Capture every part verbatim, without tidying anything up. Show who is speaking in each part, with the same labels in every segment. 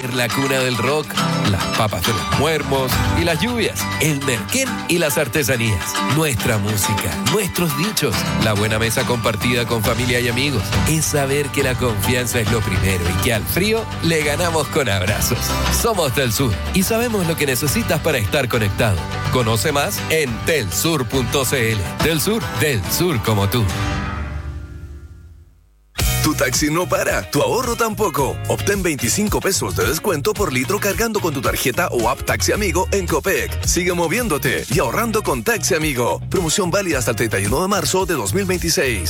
Speaker 1: ver la cuna del rock, las papas de los muermos y las lluvias, el merquén y las artesanías, nuestra música, nuestros dichos, la buena mesa compartida con familia y amigos. Es saber que la confianza es lo primero y que al frío le ganamos con abrazos. Somos del Sur y sabemos lo que necesitas para estar conectado. Conoce más en telsur punto cl. Del Sur, del Sur como tú.
Speaker 2: Tu taxi no para, tu ahorro tampoco. Obtén veinticinco pesos de descuento por litro cargando con tu tarjeta o app Taxi Amigo en Copec. Sigue moviéndote y ahorrando con Taxi Amigo. Promoción válida hasta el treinta y uno de marzo de dos mil veintiséis.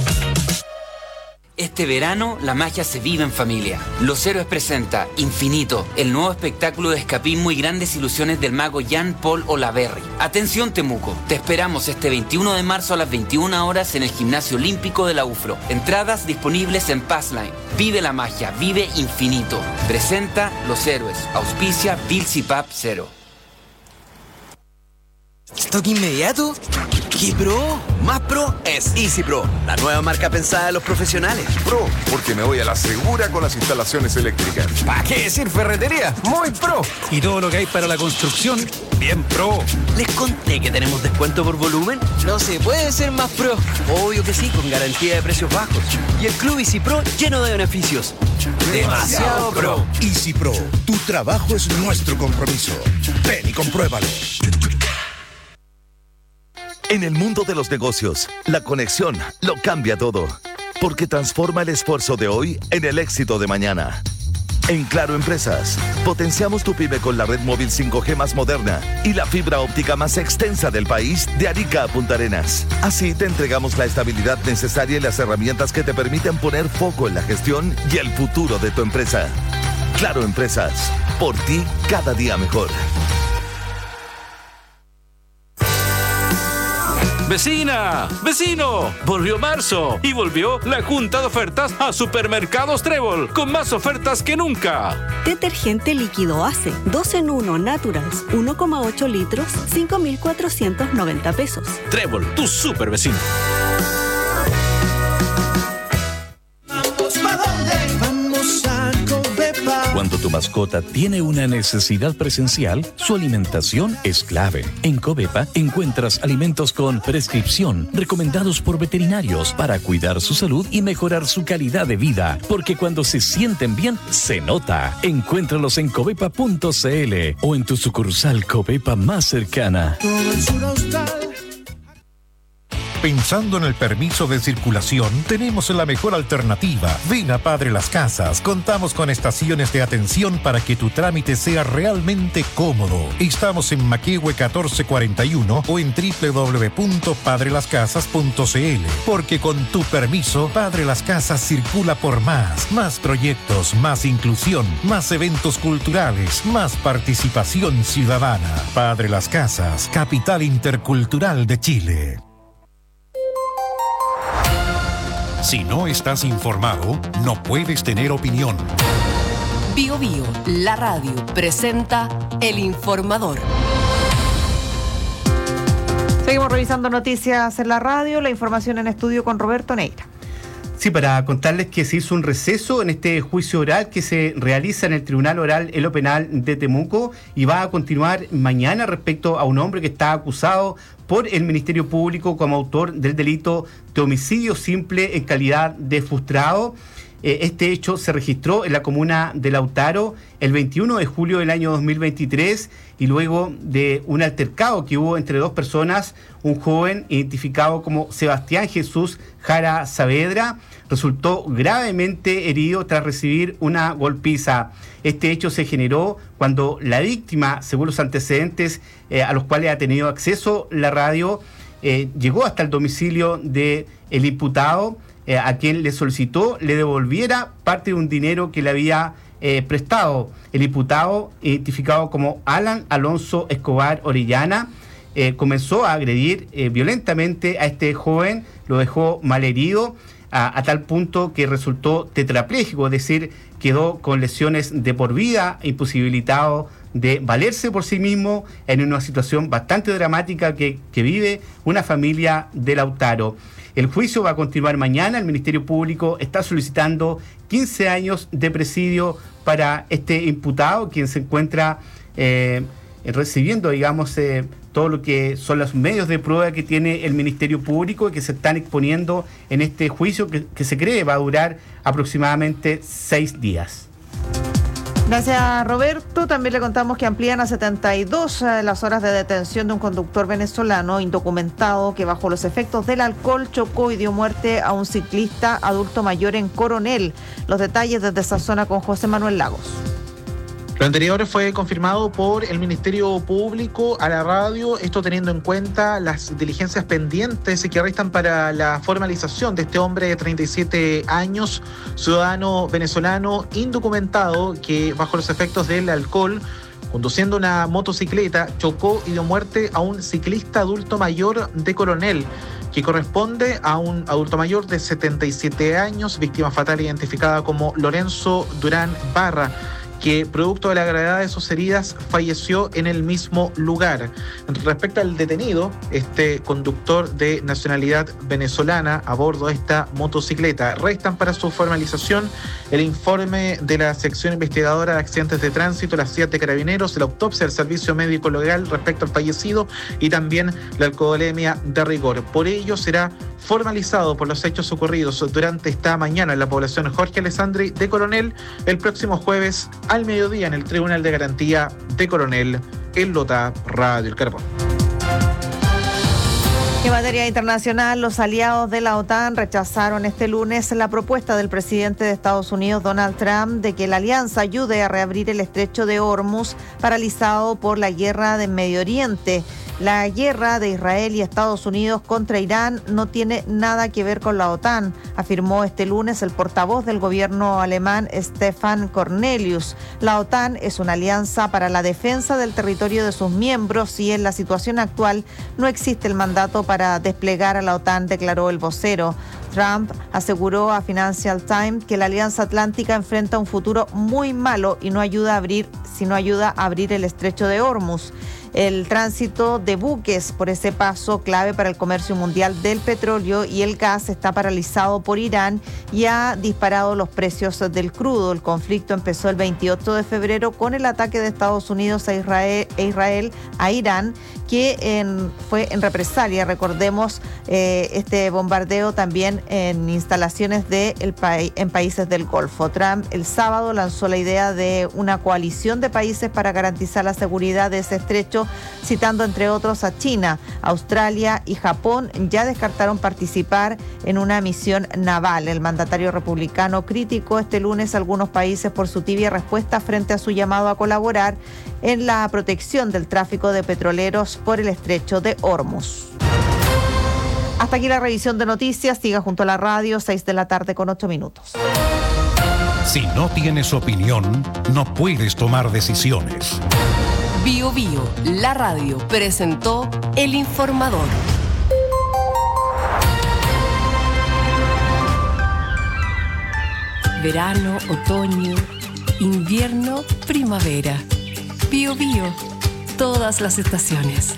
Speaker 3: Este verano, la magia se vive en familia. Los Héroes presenta Infinito, el nuevo espectáculo de escapismo y grandes ilusiones del mago Jean-Paul Olaverry. Atención, Temuco, te esperamos este veintiuno de marzo a las veintiuna horas en el Gimnasio Olímpico de la U F R O. Entradas disponibles en Passline. Vive la magia, vive Infinito. Presenta Los Héroes. Auspicia Bills y Pap Cero.
Speaker 4: ¿Stock inmediato? ¿Qué pro? Más pro es Easy Pro, la nueva marca pensada de los profesionales.
Speaker 5: Pro, porque me voy a la segura con las instalaciones eléctricas.
Speaker 4: ¿Para qué decir ferretería? Muy pro.
Speaker 6: Y todo lo que hay para la construcción, bien pro.
Speaker 4: ¿Les conté que tenemos descuento por volumen? No se puede ser más pro. Obvio que sí, con garantía de precios bajos. Y el Club Easy Pro lleno de beneficios. Demasiado pro.
Speaker 7: Easy Pro, tu trabajo es nuestro compromiso. Ven y compruébalo.
Speaker 8: En el mundo de los negocios, la conexión lo cambia todo, porque transforma el esfuerzo de hoy en el éxito de mañana. En Claro Empresas, potenciamos tu pyme con la red móvil cinco G más moderna y la fibra óptica más extensa del país de Arica a Punta Arenas. Así te entregamos la estabilidad necesaria y las herramientas que te permiten poner foco en la gestión y el futuro de tu empresa. Claro Empresas, por ti cada día mejor.
Speaker 9: ¡Vecina! ¡Vecino! Volvió marzo y volvió la junta de ofertas a Supermercados Trébol, con más ofertas que nunca.
Speaker 10: Detergente líquido Ace, dos en uno Naturals, uno coma ocho litros, cinco mil cuatrocientos noventa pesos.
Speaker 9: Trébol, tu super vecino.
Speaker 11: Cuando tu mascota tiene una necesidad presencial, su alimentación es clave. En Covepa encuentras alimentos con prescripción, recomendados por veterinarios para cuidar su salud y mejorar su calidad de vida. Porque cuando se sienten bien, se nota. Encuéntralos en covepa punto cl o en tu sucursal Covepa más cercana.
Speaker 12: Pensando en el permiso de circulación, tenemos la mejor alternativa. Ven a Padre Las Casas. Contamos con estaciones de atención para que tu trámite sea realmente cómodo. Estamos en Maquehue catorce cuarenta y uno o en doble u doble u doble u punto padre las casas punto cl. Porque con tu permiso, Padre Las Casas circula por más. Más proyectos, más inclusión, más eventos culturales, más participación ciudadana. Padre Las Casas, capital intercultural de Chile. Si no estás informado, no puedes tener opinión.
Speaker 13: Bio Bio, la radio, presenta El Informador.
Speaker 14: Seguimos revisando noticias en la radio, la información en estudio con Roberto Neira.
Speaker 15: Sí, para contarles que se hizo un receso en este juicio oral que se realiza en el Tribunal Oral en lo Penal de Temuco y va a continuar mañana respecto a un hombre que está acusado por el Ministerio Público como autor del delito de homicidio simple en calidad de frustrado. Eh, este hecho se registró en la comuna de Lautaro el veintiuno de julio del año dos mil veintitrés y luego de un altercado que hubo entre dos personas, un joven identificado como Sebastián Jesús Jara Saavedra resultó gravemente herido tras recibir una golpiza. Este hecho se generó cuando la víctima, según los antecedentes eh, a los cuales ha tenido acceso la radio, eh, llegó hasta el domicilio del imputado, eh, a quien le solicitó le devolviera parte de un dinero que le había eh, prestado. El imputado, identificado como Alan Alonso Escobar Orellana, eh, comenzó a agredir eh, violentamente a este joven, lo dejó malherido, a, a tal punto que resultó tetrapléjico, es decir, quedó con lesiones de por vida, imposibilitado de valerse por sí mismo en una situación bastante dramática que, que vive una familia de Lautaro. El juicio va a continuar mañana. El Ministerio Público está solicitando quince años de presidio para este imputado, quien se encuentra eh, recibiendo, digamos, eh, todo lo que son los medios de prueba que tiene el Ministerio Público y que se están exponiendo en este juicio que, que se cree va a durar aproximadamente seis días.
Speaker 14: Gracias, Roberto. También le contamos que amplían a setenta y dos las horas de detención de un conductor venezolano indocumentado que bajo los efectos del alcohol chocó y dio muerte a un ciclista adulto mayor en Coronel. Los detalles desde esa zona con José Manuel Lagos.
Speaker 16: Lo anterior fue confirmado por el Ministerio Público a la radio, esto teniendo en cuenta las diligencias pendientes que restan para la formalización de este hombre de treinta y siete años, ciudadano venezolano indocumentado que bajo los efectos del alcohol, conduciendo una motocicleta, chocó y dio muerte a un ciclista adulto mayor de Coronel, que corresponde a un adulto mayor de setenta y siete años, víctima fatal identificada como Lorenzo Durán Barra, que producto de la gravedad de sus heridas falleció en el mismo lugar. Respecto al detenido, este conductor de nacionalidad venezolana a bordo de esta motocicleta, restan para su formalización el informe de la sección investigadora de accidentes de tránsito, la C I A T de Carabineros, la autopsia del servicio médico legal respecto al fallecido y también la alcoholemia de rigor. Por ello será formalizado por los hechos ocurridos durante esta mañana en la población Jorge Alessandri de Coronel, el próximo jueves al mediodía en el Tribunal de Garantía de Coronel, en Lota, Radio El Carbón.
Speaker 14: En materia internacional, los aliados de la OTAN rechazaron este lunes la propuesta del presidente de Estados Unidos, Donald Trump, de que la alianza ayude a reabrir el estrecho de Hormuz, paralizado por la guerra de Medio Oriente. La guerra de Israel y Estados Unidos contra Irán no tiene nada que ver con la OTAN, afirmó este lunes el portavoz del gobierno alemán, Stefan Cornelius. La OTAN es una alianza para la defensa del territorio de sus miembros y en la situación actual no existe el mandato para desplegar a la OTAN, declaró el vocero. Trump aseguró a Financial Times que la Alianza Atlántica enfrenta un futuro muy malo y no ayuda a abrir, si no ayuda a abrir el estrecho de Hormuz. El tránsito de buques por ese paso clave para el comercio mundial del petróleo y el gas está paralizado por Irán y ha disparado los precios del crudo. El conflicto empezó el veintiocho de febrero con el ataque de Estados Unidos a Israel, a, Israel, a Irán, que en, fue en represalia. Recordemos eh, este bombardeo también en instalaciones de el pa- en países del Golfo. Trump el sábado lanzó la idea de una coalición de países para garantizar la seguridad de ese estrecho, citando entre otros a China. Australia y Japón ya descartaron participar en una misión naval. El mandatario republicano criticó este lunes a algunos países por su tibia respuesta frente a su llamado a colaborar en la protección del tráfico de petroleros por el estrecho de Hormuz. Hasta aquí la revisión de noticias. Siga junto a la radio, seis de la tarde con ocho minutos.
Speaker 12: Si no tienes opinión, no puedes tomar decisiones.
Speaker 13: Bio Bio, la radio, presentó El Informador. Verano, otoño, invierno, primavera. Bio Bio, todas las estaciones.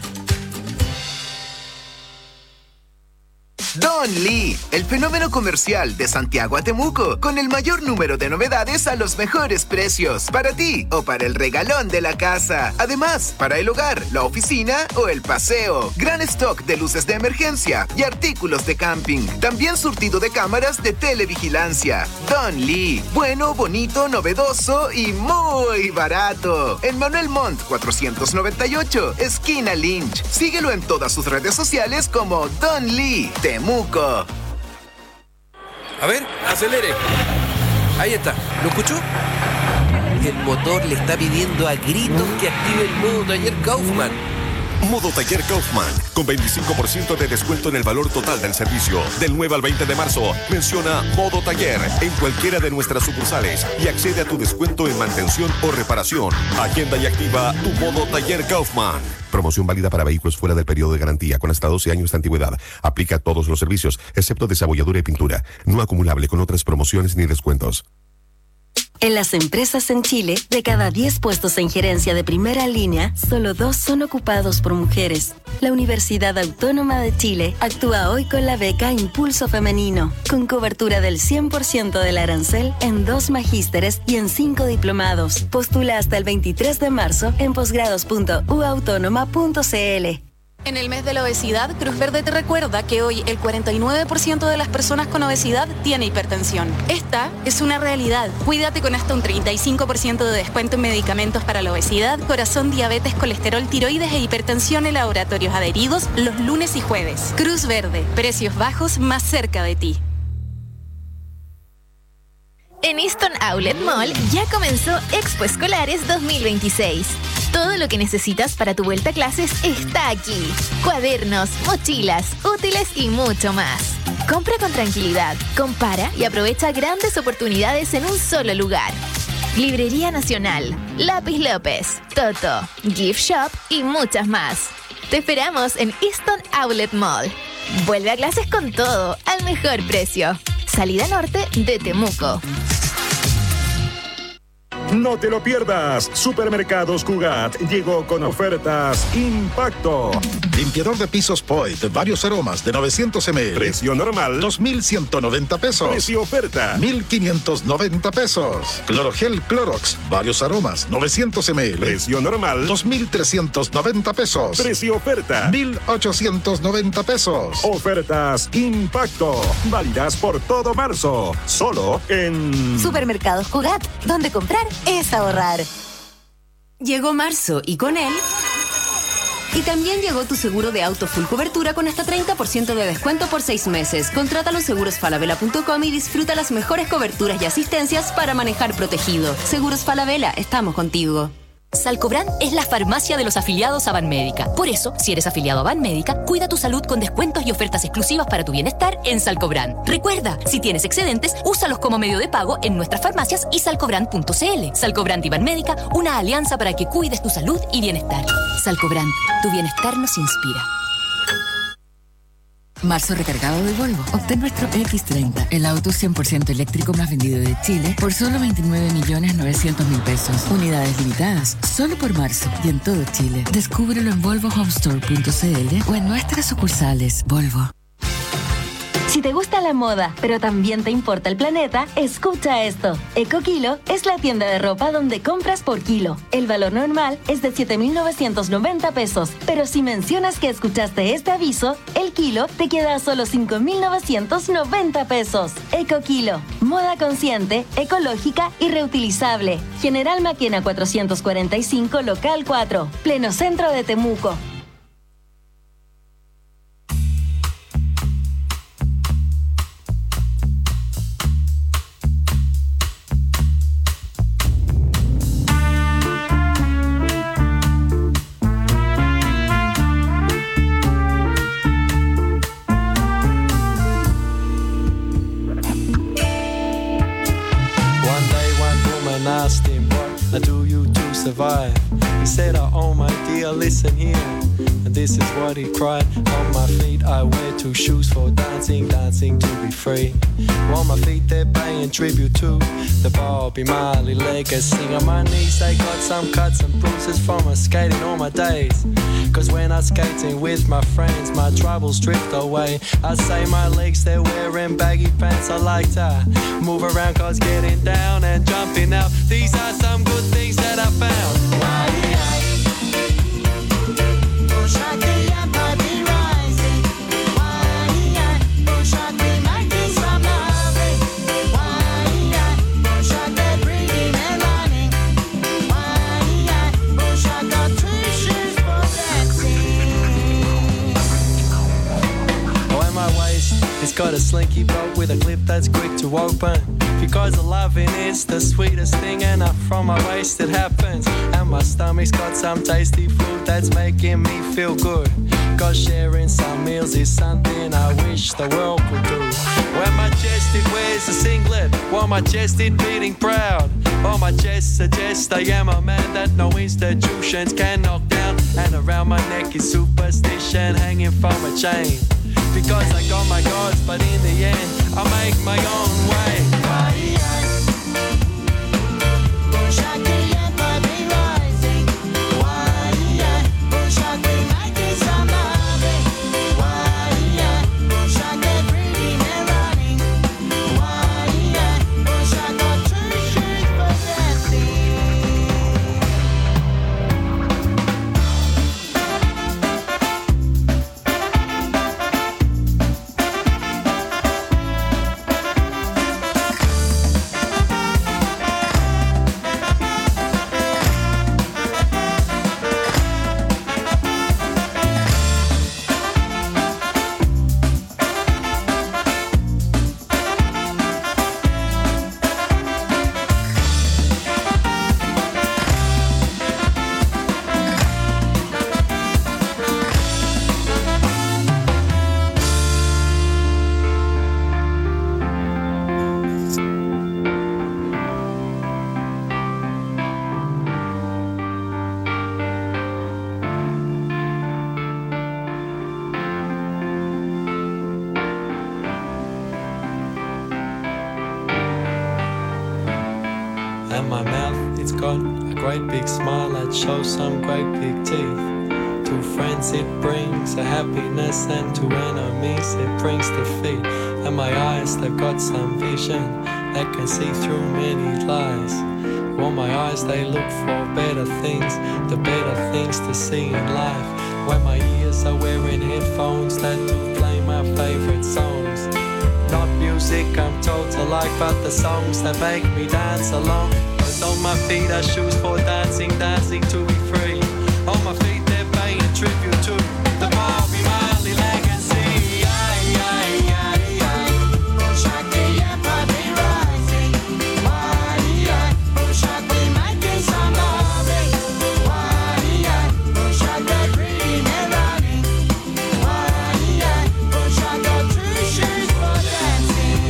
Speaker 17: Don Lee, el fenómeno comercial de Santiago a Temuco, con el mayor número de novedades a los mejores precios, para ti o para el regalón de la casa. Además, para el hogar, la oficina o el paseo. Gran stock de luces de emergencia y artículos de camping. También surtido de cámaras de televigilancia. Don Lee, bueno, bonito, novedoso y muy barato. En Manuel Montt cuatrocientos noventa y ocho, esquina Lynch. Síguelo en todas sus redes sociales como Don Lee Temuco. Muco.
Speaker 1: A ver, acelere. Ahí está. ¿Lo escuchó? El motor le está pidiendo a gritos que active el modo taller Kaufman.
Speaker 18: Modo Taller Kaufman, con veinticinco por ciento de descuento en el valor total del servicio. Del nueve al veinte de marzo, menciona Modo Taller en cualquiera de nuestras sucursales y accede a tu descuento en mantención o reparación. Agenda y activa tu Modo Taller Kaufman. Promoción válida para vehículos fuera del periodo de garantía con hasta doce años de antigüedad. Aplica a todos los servicios, excepto desabolladura y pintura. No acumulable con otras promociones ni descuentos.
Speaker 19: En las empresas en Chile, de cada diez puestos en gerencia de primera línea, solo dos son ocupados por mujeres. La Universidad Autónoma de Chile actúa hoy con la beca Impulso Femenino, con cobertura del cien por ciento del arancel en dos magísteres y en cinco diplomados. Postula hasta el veintitrés de marzo en posgrados punto u autónoma punto c l.
Speaker 20: En el mes de la obesidad, Cruz Verde te recuerda que hoy el cuarenta y nueve por ciento de las personas con obesidad tiene hipertensión. Esta es una realidad. Cuídate con hasta un treinta y cinco por ciento de descuento en medicamentos para la obesidad, corazón, diabetes, colesterol, tiroides e hipertensión en laboratorios adheridos los lunes y jueves. Cruz Verde, precios bajos más cerca de ti.
Speaker 21: En Easton Outlet Mall ya comenzó Expo Escolares dos mil veintiséis. Todo lo que necesitas para tu vuelta a clases está aquí. Cuadernos, mochilas, útiles y mucho más. Compra con tranquilidad, compara y aprovecha grandes oportunidades en un solo lugar. Librería Nacional, Lápiz López, Toto, Gift Shop y muchas más. Te esperamos en Easton Outlet Mall. Vuelve a clases con todo, al mejor precio. Salida norte de Temuco.
Speaker 22: No te lo pierdas. Supermercados Cugat llegó con ofertas Impacto.
Speaker 7: Limpiador de pisos Poit, varios aromas de novecientos mililitros.
Speaker 22: Precio normal
Speaker 7: dos mil ciento noventa pesos.
Speaker 22: Precio oferta
Speaker 7: mil quinientos noventa pesos. Clorogel Clorox, varios aromas, novecientos mililitros.
Speaker 22: Precio normal
Speaker 7: dos mil trescientos noventa pesos.
Speaker 22: Precio oferta
Speaker 7: mil ochocientos noventa pesos.
Speaker 22: Ofertas Impacto, válidas por todo marzo. Solo en
Speaker 23: Supermercados Cugat, donde comprar es ahorrar.
Speaker 13: Llegó marzo y con él... Y también llegó tu seguro de auto full cobertura con hasta treinta por ciento de descuento por seis meses. Contrátalo en seguros falabella punto com y disfruta las mejores coberturas y asistencias para manejar protegido. Seguros Falabella, estamos contigo.
Speaker 24: Salcobrand es la farmacia de los afiliados a Banmédica. Por eso, si eres afiliado a Banmédica, cuida tu salud con descuentos y ofertas exclusivas para tu bienestar en Salcobrand. Recuerda, si tienes excedentes, úsalos como medio de pago en nuestras farmacias y salcobrand punto c l. Salcobrand y Banmédica, una alianza para que cuides tu salud y bienestar. Salcobrand, tu bienestar nos inspira.
Speaker 25: Marzo recargado de Volvo. Obtén nuestro equis treinta, el auto cien por ciento eléctrico más vendido de Chile, por solo veintinueve millones novecientos mil pesos. Unidades limitadas, solo por marzo y en todo Chile. Descúbrelo en volvo home store punto c l o en nuestras sucursales Volvo.
Speaker 19: Si te gusta la moda, pero también te importa el planeta, escucha esto. EcoKilo es la tienda de ropa donde compras por kilo. El valor normal es de siete mil novecientos noventa pesos, pero si mencionas que escuchaste este aviso, el kilo te queda a solo cinco mil novecientos noventa pesos. EcoKilo, moda consciente, ecológica y reutilizable. General Maquena cuatrocientos cuarenta y cinco, local cuatro, pleno centro de Temuco.
Speaker 26: Asked him, what do you to survive? He said, oh, oh my dear, listen here. And this is what he cried. On my feet I wear two shoes for dancing, dancing to be free. On my feet they're paying tribute to the Bobby Marley legacy. On my knees they got some cuts and bruises from my skating all my days. Cause when I'm skating with my friends, my troubles drift away. I say my legs, they're wearing baggy pants. I like to move around cause getting down and jumping out, these are some good things that I found. It's got a slinky bolt with a clip that's quick to open. Because the loving is the sweetest thing, and up from my waist it happens. And my stomach's got some tasty food that's making me feel good. Cause sharing some meals is something I wish the world could do. When my chest it wears a singlet, while my chest it beating proud. While my chest suggests I am a man that no institutions can knock down. And around my neck is superstition hanging from a chain. Because I got my gods, but in the end, I make my own way. got a great big smile that shows some great big teeth. To friends it brings a happiness, and to enemies it brings defeat. And my eyes, they've got some vision that can see through many lies. Well, my eyes, they look for better things, the better things to see in life. When my ears are wearing headphones that do play my favorite songs. Not music I'm told to like, but the songs that make me dance along. Cause on my feet are shoes for dancing, dancing to be free. On my feet they're paying tribute to the Bobby Marley legacy. Ay, ay, ay, ay. Shakti Empire rising. Ay, ay. Shakti making some loving. Ay, ay. Shakti green and running. Ay, ay. Shakti true shoes for dancing.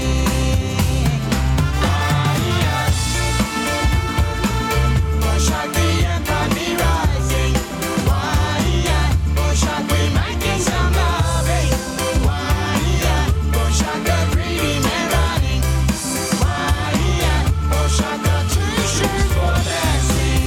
Speaker 26: Ay, ay. Shakti Empire rising. Ay, ay. Shakti making some loving. Ay, ay. Shakti green and running. Ay, ay. Shakti true shoes for dancing.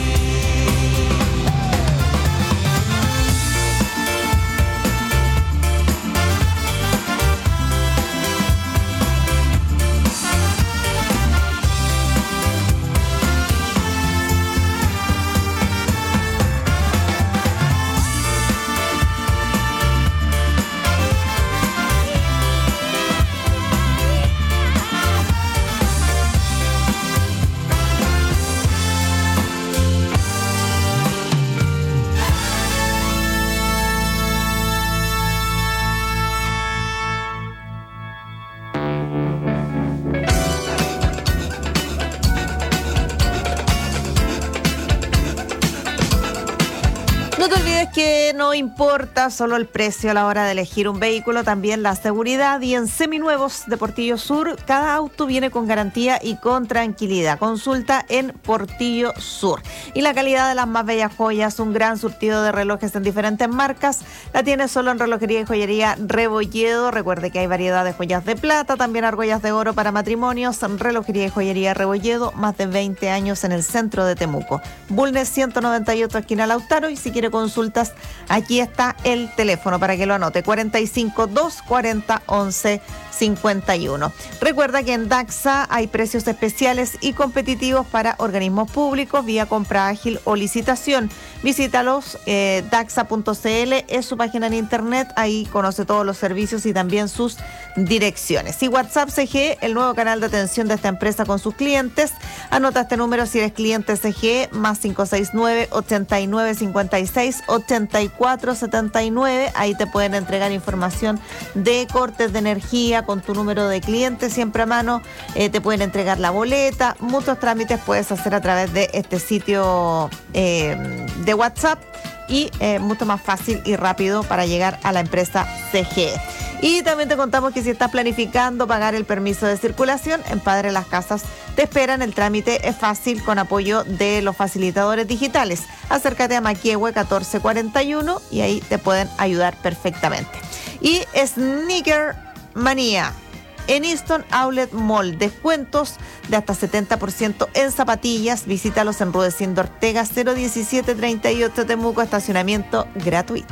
Speaker 14: No te olvides que no importa solo el precio a la hora de elegir un vehículo, también la seguridad. Y en Seminuevos de Portillo Sur, cada auto viene con garantía y con tranquilidad. Consulta en Portillo Sur. Y la calidad de las más bellas joyas, un gran surtido de relojes en diferentes marcas, la tiene solo en Relojería y Joyería Rebolledo. Recuerde que hay variedad de joyas de plata, también argollas de oro para matrimonios. Relojería y Joyería Rebolledo, más de veinte años en el centro de Temuco. Bulnes ciento noventa y ocho, esquina Lautaro. Y si quiere consultas, aquí está el teléfono para que lo anote: cuarenta y cinco, doscientos cuarenta, once cincuenta y uno. Recuerda que en Daxa hay precios especiales y competitivos para organismos públicos vía compra ágil o licitación. Visítalos, eh, daxa punto c l es su página en internet, ahí conoce todos los servicios y también sus direcciones. Y WhatsApp C G, el nuevo canal de atención de esta empresa con sus clientes. Anota este número si eres cliente C G, más cinco seis nueve, ochenta y nueve, cincuenta y seis, ochenta y cuatro, setenta y nueve. Ahí te pueden entregar información de cortes de energía con tu número de cliente siempre a mano. Eh, te pueden entregar la boleta. Muchos trámites puedes hacer a través de este sitio eh, de WhatsApp y eh, mucho más fácil y rápido para llegar a la empresa C G. Y también te contamos que si estás planificando pagar el permiso de circulación, en Padre Las Casas te esperan. El trámite es fácil con apoyo de los facilitadores digitales. Acércate a Maquiehue catorce cuarenta y uno y ahí te pueden ayudar perfectamente. Y Sneaker Manía. En Easton Outlet Mall, descuentos de hasta setenta por ciento en zapatillas. Visítalos en Rudecindo Ortega cero diecisiete treinta y ocho Temuco, estacionamiento gratuito.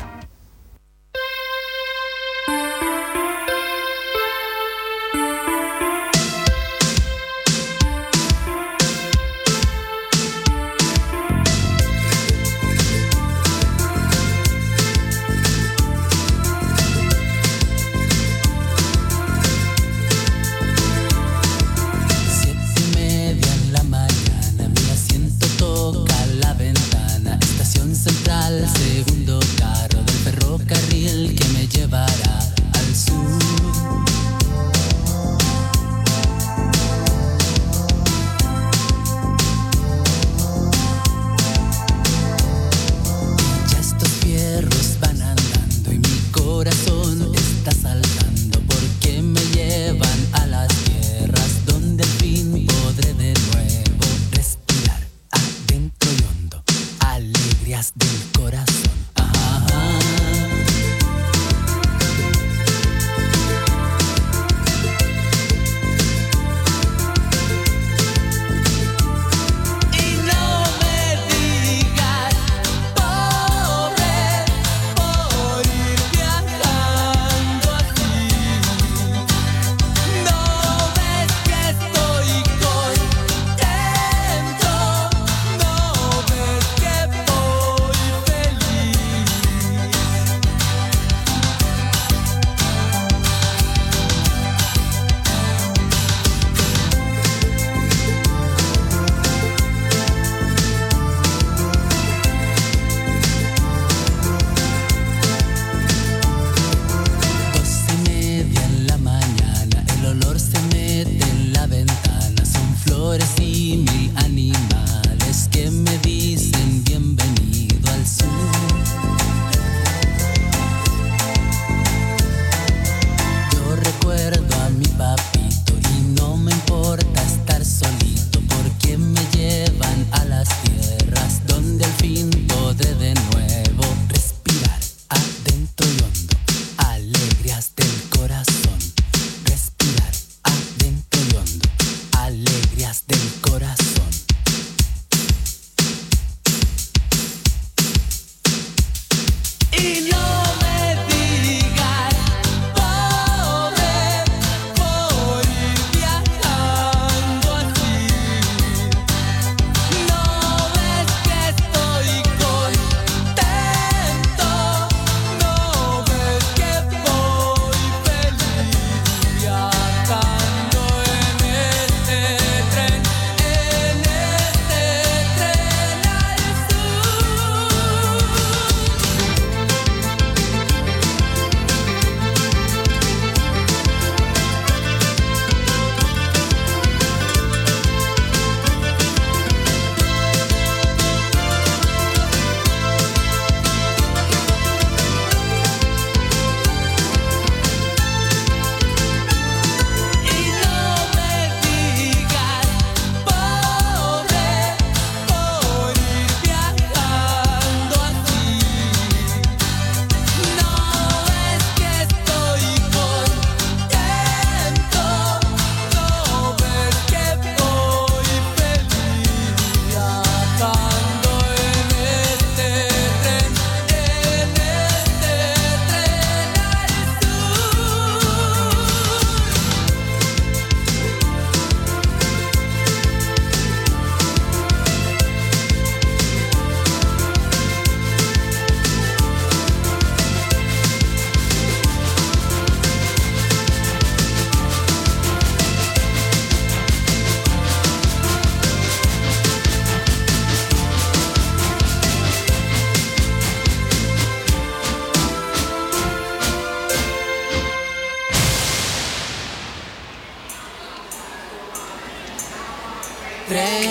Speaker 2: Segundo carro del ferrocarril que me llevará al sur. Y ya estos fierros van andando y mi corazón está saltando porque me llevan a las tierras donde al fin podré de nuevo respirar adentro y hondo alegrías del corazón. Y no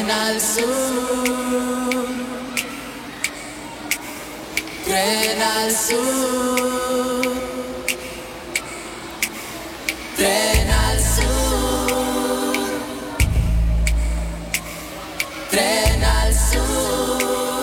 Speaker 2: Tren al sur, tren al sur, tren al sur, tren al sur.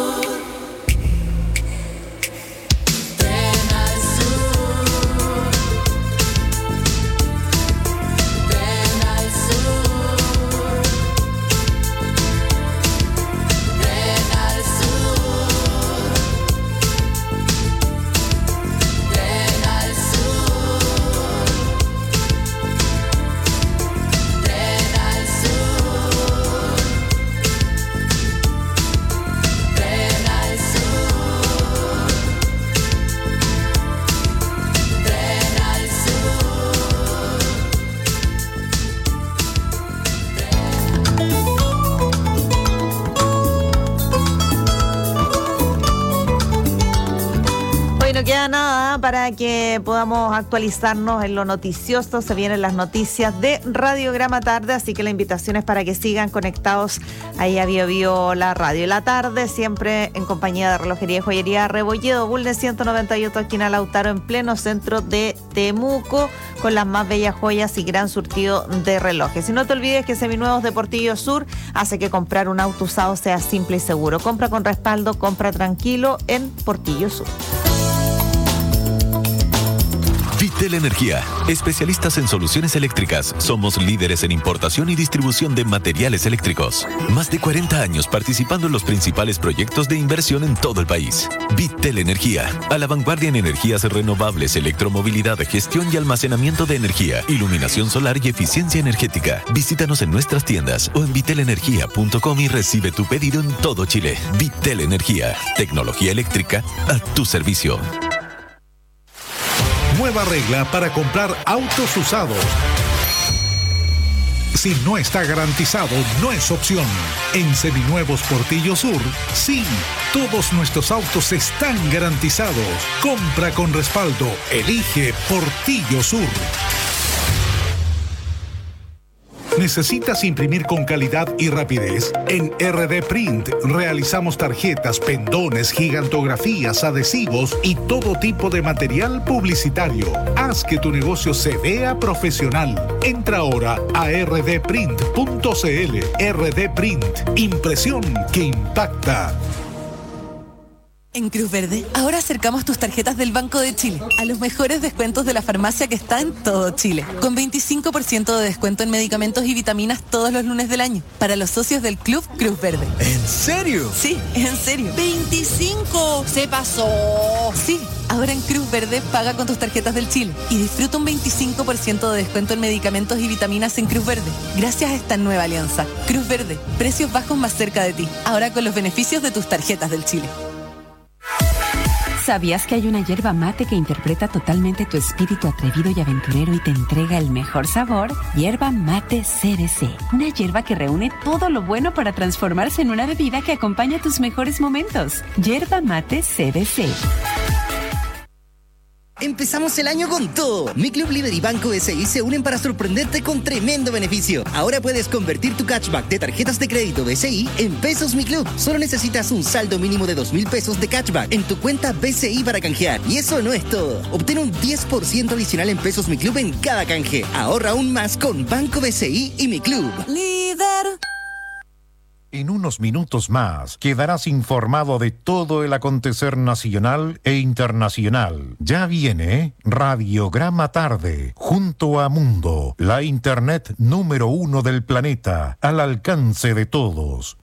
Speaker 14: No queda nada para que podamos actualizarnos en lo noticioso. Se vienen las noticias de Radiograma Tarde, así que la invitación es para que sigan conectados ahí a Bio Bio, la radio. La tarde, siempre en compañía de Relojería y Joyería Rebolledo, Bulnes ciento noventa y ocho, esquina Lautaro, en pleno centro de Temuco, con las más bellas joyas y gran surtido de relojes. Y no te olvides que Seminuevos de Portillo Sur hace que comprar un auto usado sea simple y seguro. Compra con respaldo, compra tranquilo en Portillo Sur.
Speaker 3: Vitel Energía, especialistas en soluciones eléctricas. Somos líderes en importación y distribución de materiales eléctricos. Más de cuarenta años participando en los principales proyectos de inversión en todo el país. Vitel Energía, a la vanguardia en energías renovables, electromovilidad, gestión y almacenamiento de energía, iluminación solar y eficiencia energética. Visítanos en nuestras tiendas o en vitel energía punto com y recibe tu pedido en todo Chile. Vitel Energía, tecnología eléctrica a tu servicio.
Speaker 4: Nueva regla para comprar autos usados. Si no está garantizado, no es opción. En Seminuevos Portillo Sur, sí, todos nuestros autos están garantizados. Compra con respaldo. Elige Portillo Sur. ¿Necesitas imprimir con calidad y rapidez? En R D Print realizamos tarjetas, pendones, gigantografías, adhesivos y todo tipo de material publicitario. Haz que tu negocio se vea profesional. Entra ahora a r d print punto c l. R D Print, impresión que impacta.
Speaker 5: En Cruz Verde, ahora acercamos tus tarjetas del Banco de Chile a los mejores descuentos de la farmacia que está en todo Chile, con veinticinco por ciento de descuento en medicamentos y vitaminas todos los lunes del año, para los socios del Club Cruz Verde.
Speaker 6: ¿En serio?
Speaker 5: Sí, en serio.
Speaker 6: ¡veinticinco! ¡Se pasó!
Speaker 5: Sí, ahora en Cruz Verde paga con tus tarjetas del Chile y disfruta un veinticinco por ciento de descuento en medicamentos y vitaminas en Cruz Verde, gracias a esta nueva alianza. Cruz Verde, precios bajos más cerca de ti, ahora con los beneficios de tus tarjetas del Chile.
Speaker 8: ¿Sabías que hay una yerba mate que interpreta totalmente tu espíritu atrevido y aventurero y te entrega el mejor sabor? Yerba Mate C B C. Una yerba que reúne todo lo bueno para transformarse en una bebida que acompaña tus mejores momentos. Yerba Mate C B C.
Speaker 10: Empezamos el año con todo. Mi Club Líder y Banco S I se unen para sorprenderte con tremendo beneficio. Ahora puedes convertir tu cashback de tarjetas de crédito B C I en pesos Mi Club. Solo necesitas un saldo mínimo de dos mil pesos de cashback en tu cuenta B C I para canjear. Y eso no es todo. Obtén un diez por ciento adicional en pesos Mi Club en cada canje. Ahorra aún más con Banco B C I y Mi Club.
Speaker 6: Líder.
Speaker 12: En unos minutos más quedarás informado de todo el acontecer nacional e internacional. Ya viene Radiograma Tarde, junto a Mundo, la internet número uno del planeta, al alcance de todos.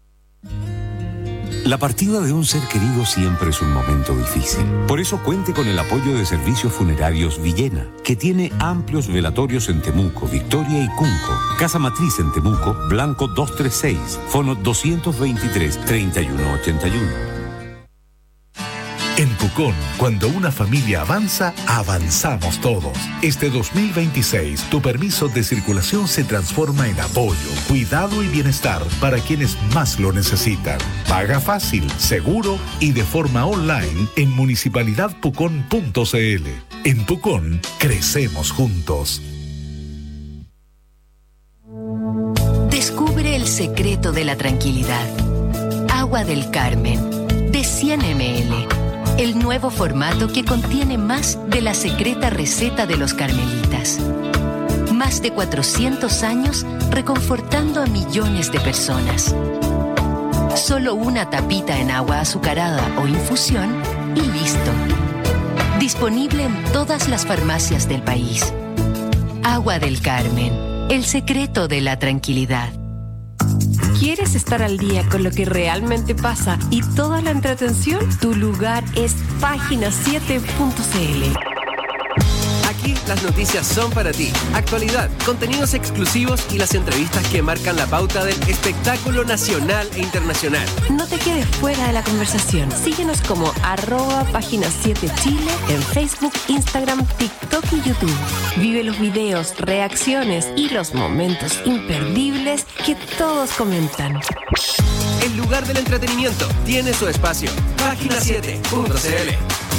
Speaker 27: La partida de un ser querido siempre es un momento difícil. Por eso cuente con el apoyo de Servicios Funerarios Villena, que tiene amplios velatorios en Temuco, Victoria y Cunco. Casa Matriz en Temuco, Blanco doscientos treinta y seis, fono doscientos veintitrés, treinta y uno ochenta y uno.
Speaker 4: En Pucón, cuando una familia avanza, avanzamos todos. Este dos mil veintiséis, tu permiso de circulación se transforma en apoyo, cuidado y bienestar para quienes más lo necesitan. Paga fácil, seguro y de forma online en municipalidad pucón punto c l. En Pucón, crecemos juntos.
Speaker 28: Descubre el
Speaker 1: secreto de la tranquilidad. Agua del Carmen, de cien mililitros. El nuevo formato que contiene más de la secreta receta de los carmelitas. Más de cuatrocientos años reconfortando a millones de personas. Solo una tapita en agua azucarada o infusión y listo. Disponible en todas las farmacias del país. Agua del Carmen, el secreto de la tranquilidad.
Speaker 9: ¿Quieres estar al día con lo que realmente pasa y toda la entretención? Tu lugar es página siete punto c l.
Speaker 11: Aquí las noticias son para ti. Actualidad, contenidos exclusivos y las entrevistas que marcan la pauta del espectáculo nacional e internacional.
Speaker 9: No te quedes fuera de la conversación. Síguenos como arroba página siete Chile en Facebook, Instagram, TikTok y YouTube. Vive los videos, reacciones y los momentos imperdibles que todos comentan.
Speaker 11: El lugar del entretenimiento tiene su espacio. página siete punto c l.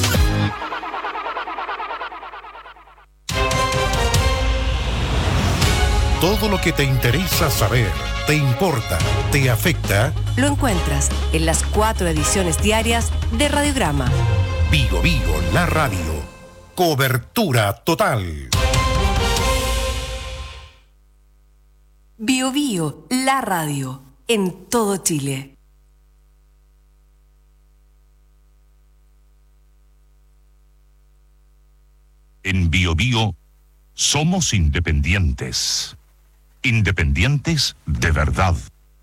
Speaker 12: Todo lo que te interesa saber, te importa, te afecta,
Speaker 9: lo encuentras en las cuatro ediciones diarias de Radiograma.
Speaker 12: Vigo Vigo, la radio. Cobertura total.
Speaker 9: Bio Bio, la radio. En todo Chile.
Speaker 15: En Bio Bio somos independientes. Independientes de verdad.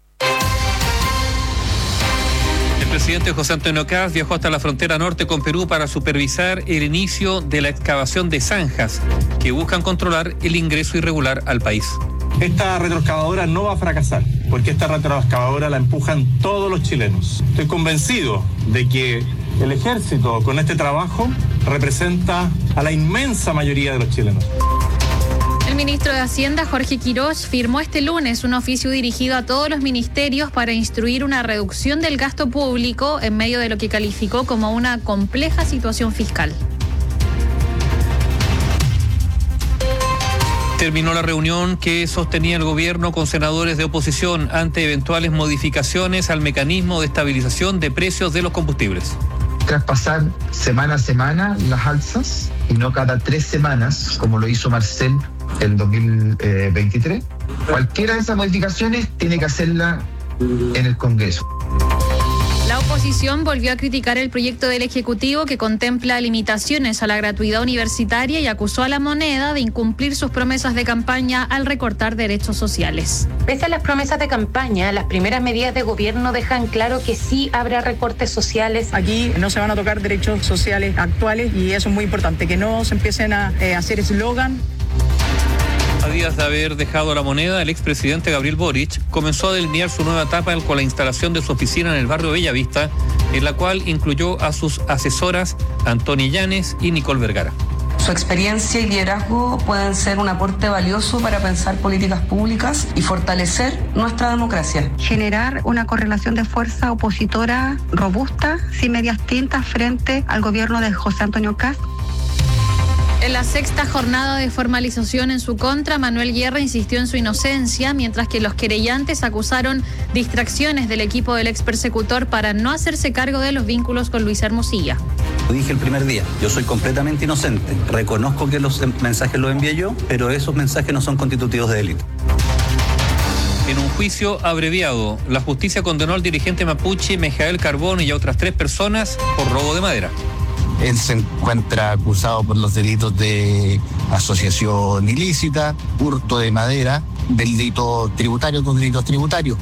Speaker 16: El presidente José Antonio Kast viajó hasta la frontera norte con Perú para supervisar el inicio de la excavación de zanjas que buscan controlar el ingreso irregular al país.
Speaker 17: Esta retroexcavadora no va a fracasar, porque esta retroexcavadora la empujan todos los chilenos. Estoy convencido de que el ejército con este trabajo representa a la inmensa mayoría de los chilenos.
Speaker 18: El ministro de Hacienda, Jorge Quiroz, firmó este lunes un oficio dirigido a todos los ministerios para instruir una reducción del gasto público en medio de lo que calificó como una compleja situación fiscal.
Speaker 16: Terminó la reunión que sostenía el gobierno con senadores de oposición ante eventuales modificaciones al mecanismo de estabilización de precios de los combustibles.
Speaker 28: Traspasar semana a semana las alzas y no cada tres semanas, como lo hizo Marcel el dos mil veintitrés. Cualquiera de esas modificaciones tiene que hacerla en el Congreso.
Speaker 18: La oposición volvió a criticar el proyecto del Ejecutivo que contempla limitaciones a la gratuidad universitaria y acusó a la moneda de incumplir sus promesas de campaña al recortar derechos sociales.
Speaker 29: Pese a las promesas de campaña, las primeras medidas de gobierno dejan claro que sí habrá recortes sociales.
Speaker 30: Aquí no se van a tocar derechos sociales actuales y eso es muy importante, que no se empiecen a eh, hacer eslogan.
Speaker 16: A días de haber dejado la moneda, el expresidente Gabriel Boric comenzó a delinear su nueva etapa con la instalación de su oficina en el barrio Bellavista, en la cual incluyó a sus asesoras Antoni Llanes y Nicole Vergara.
Speaker 31: Su experiencia y liderazgo pueden ser un aporte valioso para pensar políticas públicas y fortalecer nuestra democracia.
Speaker 32: Generar una correlación de fuerza opositora robusta, sin medias tintas, frente al gobierno de José Antonio Kast.
Speaker 18: En la sexta jornada de formalización en su contra, Manuel Guerra insistió en su inocencia, mientras que los querellantes acusaron distracciones del equipo del expersecutor para no hacerse cargo de los vínculos con Luis Hermosilla.
Speaker 33: Lo dije el primer día, yo soy completamente inocente. Reconozco que los mensajes los envié yo, pero esos mensajes no son constitutivos de delito.
Speaker 16: En un juicio abreviado, la justicia condenó al dirigente mapuche Mijael Carbón y a otras tres personas por robo de madera.
Speaker 34: Él se encuentra acusado por los delitos de asociación ilícita, hurto de madera, delito tributario con delitos tributarios.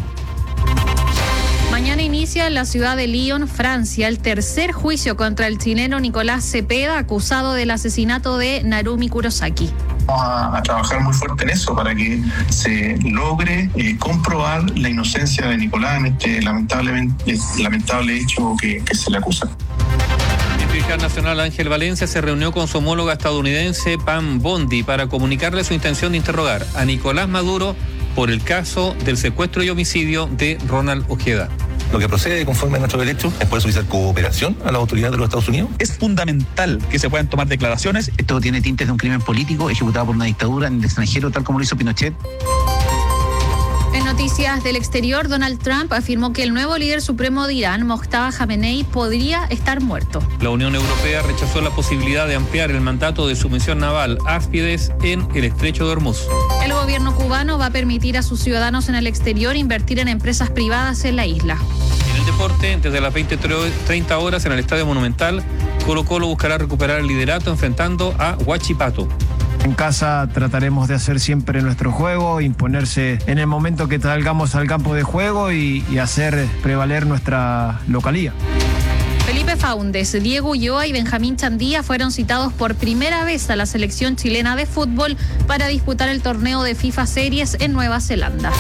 Speaker 18: Mañana inicia en la ciudad de Lyon, Francia, el tercer juicio contra el chileno Nicolás Cepeda, acusado del asesinato de Narumi Kurosaki.
Speaker 35: Vamos a, a trabajar muy fuerte en eso para que se logre eh, comprobar la inocencia de Nicolás en este lamentablemente, lamentable hecho que, que se le acusa.
Speaker 16: El fiscal nacional Ángel Valencia se reunió con su homóloga estadounidense Pam Bondi para comunicarle su intención de interrogar a Nicolás Maduro por el caso del secuestro y homicidio de Ronald Ojeda.
Speaker 36: Lo que procede conforme a nuestro derecho es poder solicitar cooperación a las autoridades de los Estados Unidos.
Speaker 37: Es fundamental que se puedan tomar declaraciones.
Speaker 38: Esto tiene tintes de un crimen político ejecutado por una dictadura en el extranjero, tal como lo hizo Pinochet.
Speaker 18: En Noticias del exterior. Donald Trump afirmó que el nuevo líder supremo de Irán, Mojtaba Khamenei, podría estar muerto.
Speaker 16: La Unión Europea rechazó la posibilidad de ampliar el mandato de su misión naval Áspides en el estrecho de Hormuz.
Speaker 18: El gobierno cubano va a permitir a sus ciudadanos en el exterior invertir en empresas privadas en la isla.
Speaker 16: En el deporte, desde las veinte treinta horas en el Estadio Monumental, Colo Colo buscará recuperar el liderato enfrentando a Huachipato.
Speaker 2: En casa trataremos de hacer siempre nuestro juego, imponerse en el momento que salgamos al campo de juego y, y hacer prevaler nuestra localía.
Speaker 18: Felipe Faúndez, Diego Ulloa y Benjamín Chandía fueron citados por primera vez a la selección chilena de fútbol para disputar el torneo de FIFA Series en Nueva Zelanda.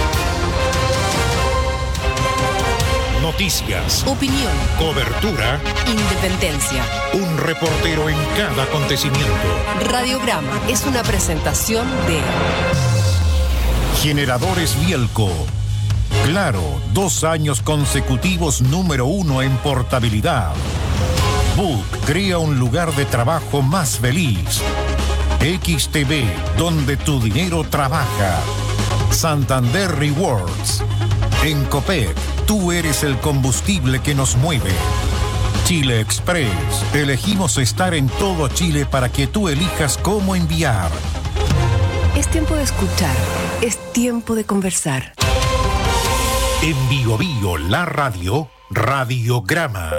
Speaker 12: Noticias,
Speaker 1: opinión,
Speaker 12: cobertura,
Speaker 1: independencia.
Speaker 12: Un reportero en cada acontecimiento.
Speaker 1: Radiograma es una presentación de
Speaker 12: Generadores Bielco. Claro, dos años consecutivos número uno en portabilidad. Book crea un lugar de trabajo más feliz. X T V, donde tu dinero trabaja. Santander Rewards. En Copec, tú eres el combustible que nos mueve. Chile Express, elegimos estar en todo Chile para que tú elijas cómo enviar.
Speaker 9: Es tiempo de escuchar, es tiempo de conversar.
Speaker 12: En Bio Bio, la radio, Radiograma.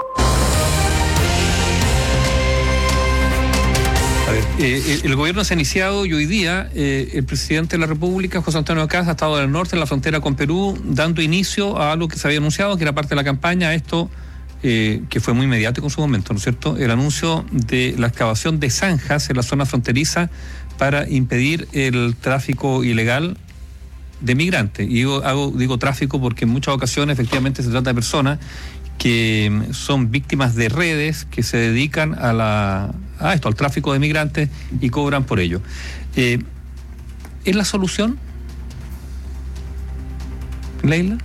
Speaker 16: A ver, eh, el gobierno se ha iniciado y hoy día eh, el presidente de la República, José Antonio Kast, ha estado del norte, en la frontera con Perú, dando inicio a algo que se había anunciado, que era parte de la campaña, esto eh, que fue muy mediático en su momento, ¿no es cierto? El anuncio de la excavación de zanjas en la zona fronteriza para impedir el tráfico ilegal de migrantes. Y digo, hago, digo tráfico porque en muchas ocasiones efectivamente se trata de personas que son víctimas de redes que se dedican a la a esto, al tráfico de migrantes y cobran por ello. Eh, ¿Es la solución, Leila?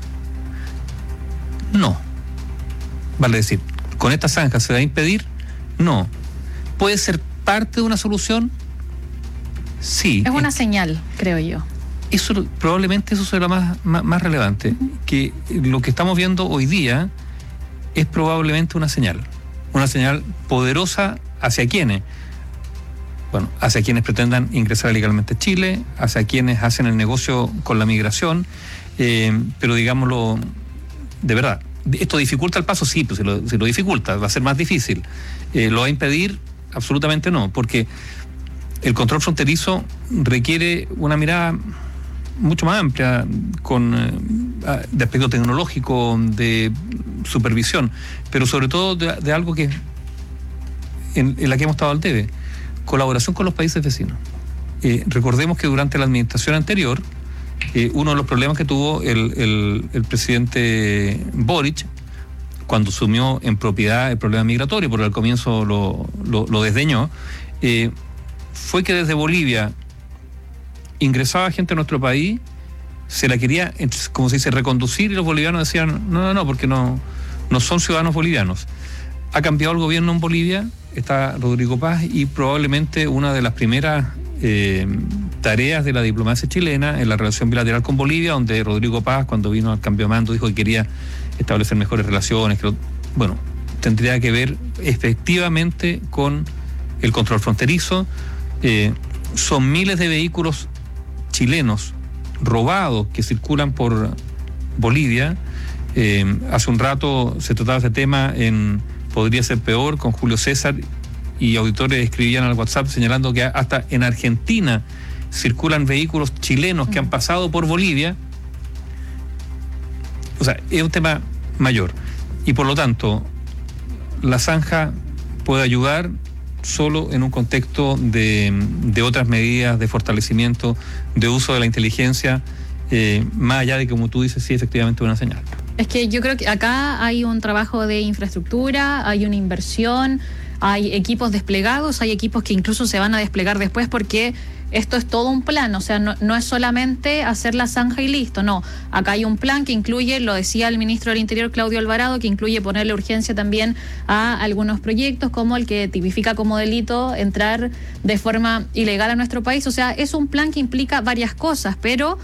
Speaker 16: No. Vale decir, ¿con esta zanja se va a impedir? No. ¿Puede ser parte de una solución? Sí.
Speaker 18: Es una es, señal, creo yo.
Speaker 16: Eso, probablemente eso será más, más, más relevante. Que lo que estamos viendo hoy día es probablemente una señal. Una señal poderosa. ¿Hacia quiénes? Bueno, hacia quienes pretendan ingresar legalmente a Chile, hacia quienes hacen el negocio con la migración, eh, pero digámoslo de verdad. ¿Esto dificulta el paso? Sí, pues si lo, si lo dificulta, va a ser más difícil. Eh, ¿Lo va a impedir? Absolutamente no, porque el control fronterizo requiere una mirada mucho más amplia, con eh, de aspecto tecnológico, de supervisión, pero sobre todo de, de algo que En, en la que hemos estado al debe, colaboración con los países vecinos. Eh, recordemos que durante la administración anterior, eh, uno de los problemas que tuvo el, el, el presidente Boric, cuando asumió en propiedad el problema migratorio, porque al comienzo lo, lo, lo desdeñó, eh, fue que desde Bolivia ingresaba gente a nuestro país, se la quería, como se dice, reconducir, y los bolivianos decían, no, no, no, porque no, no son ciudadanos bolivianos. Ha cambiado el gobierno en Bolivia, está Rodrigo Paz, y probablemente una de las primeras eh, tareas de la diplomacia chilena en la relación bilateral con Bolivia, donde Rodrigo Paz, cuando vino al cambio de mando, dijo que quería establecer mejores relaciones, que lo, bueno, tendría que ver efectivamente con el control fronterizo. Eh, son miles de vehículos chilenos robados que circulan por Bolivia. Eh, hace un rato se trataba de este tema en Podría Ser Peor, con Julio César, y auditores escribían al WhatsApp señalando que hasta en Argentina circulan vehículos chilenos que han pasado por Bolivia. O sea, es un tema mayor. Y por lo tanto, la zanja puede ayudar solo en un contexto de, de otras medidas de fortalecimiento, de uso de la inteligencia, eh, más allá de que, como tú dices, sí, efectivamente una señal.
Speaker 18: Es que yo creo que acá hay un trabajo de infraestructura, hay una inversión, hay equipos desplegados, hay equipos que incluso se van a desplegar después, porque esto es todo un plan, o sea, no, no es solamente hacer la zanja y listo, no. Acá hay un plan que incluye, lo decía el ministro del Interior, Claudio Alvarado, que incluye ponerle urgencia también a algunos proyectos, como el que tipifica como delito entrar de forma ilegal a nuestro país. O sea, es un plan que implica varias cosas, pero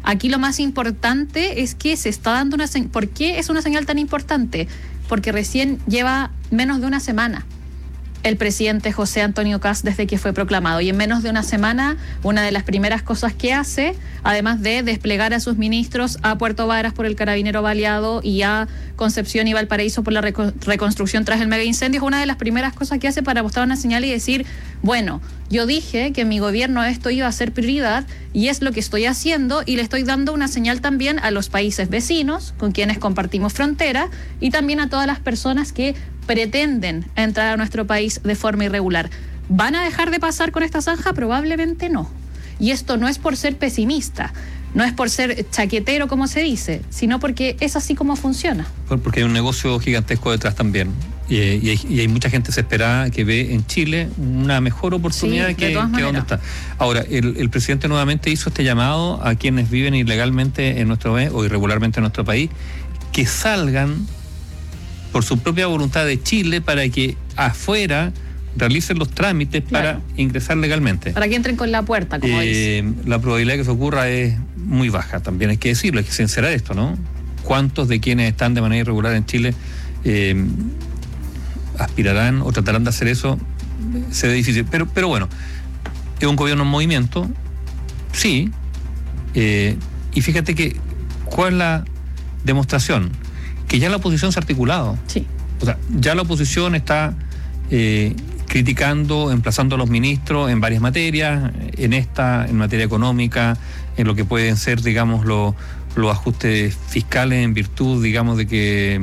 Speaker 18: Aquí lo más importante es que se está dando una señal. ¿Por qué es una señal tan importante? Porque recién lleva menos de una semana el presidente José Antonio Kast desde que fue proclamado, y en menos de una semana una de las primeras cosas que hace, además de desplegar a sus ministros a Puerto Varas por el Carabinero baleado y a Concepción y Valparaíso por la reco- reconstrucción tras el mega incendio, es una de las primeras cosas que hace para mostrar una señal y decir, bueno, yo dije que en mi gobierno esto iba a ser prioridad y es lo que estoy haciendo, y le estoy dando una señal también a los países vecinos con quienes compartimos frontera y también a todas las personas que pretenden entrar a nuestro país de forma irregular. ¿Van a dejar de pasar con esta zanja? Probablemente no. Y esto no es por ser pesimista, no es por ser chaquetero como se dice, sino porque es así como funciona.
Speaker 16: Porque hay un negocio gigantesco detrás también. Y, y, hay, y hay mucha gente desesperada que ve en Chile una mejor oportunidad sí, que, que donde está. Ahora, el, el presidente nuevamente hizo este llamado a quienes viven ilegalmente en nuestro país o irregularmente en nuestro país, que salgan por su propia voluntad de Chile para que afuera realicen los trámites claro. para ingresar legalmente.
Speaker 18: Para que entren con la puerta, como
Speaker 16: eh, dice. La probabilidad de que eso ocurra es muy baja, también hay que decirlo, hay que sincerar esto, ¿no? ¿Cuántos de quienes están de manera irregular en Chile eh, aspirarán o tratarán de hacer eso? Se ve difícil, pero, pero bueno, es un gobierno en movimiento, sí, eh, y fíjate que, ¿cuál es la demostración? Que ya la oposición se ha articulado.
Speaker 18: Sí.
Speaker 16: O sea, ya la oposición está eh, criticando, emplazando a los ministros en varias materias, en esta, en materia económica, en lo que pueden ser, digamos, los, los ajustes fiscales en virtud, digamos, de que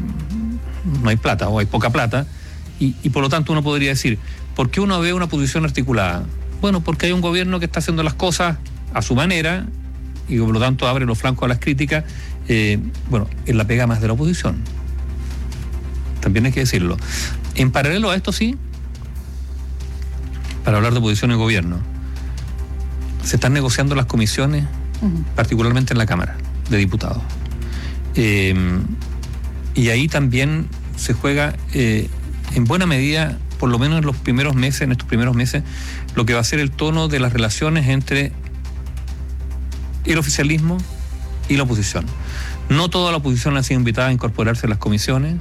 Speaker 16: no hay plata o hay poca plata, y, y por lo tanto uno podría decir, ¿por qué uno ve una posición articulada? Bueno, porque hay un gobierno que está haciendo las cosas a su manera y por lo tanto abre los flancos a las críticas. Eh, bueno, es la pega más de la oposición. También hay que decirlo. En paralelo a esto, sí, para hablar de oposición y gobierno, se están negociando las comisiones, uh-huh. particularmente en la Cámara de Diputados. Eh, y ahí también se juega, eh, en buena medida, por lo menos en los primeros meses, en estos primeros meses, lo que va a ser el tono de las relaciones entre el oficialismo y la oposición. No toda la oposición ha sido invitada a incorporarse a las comisiones.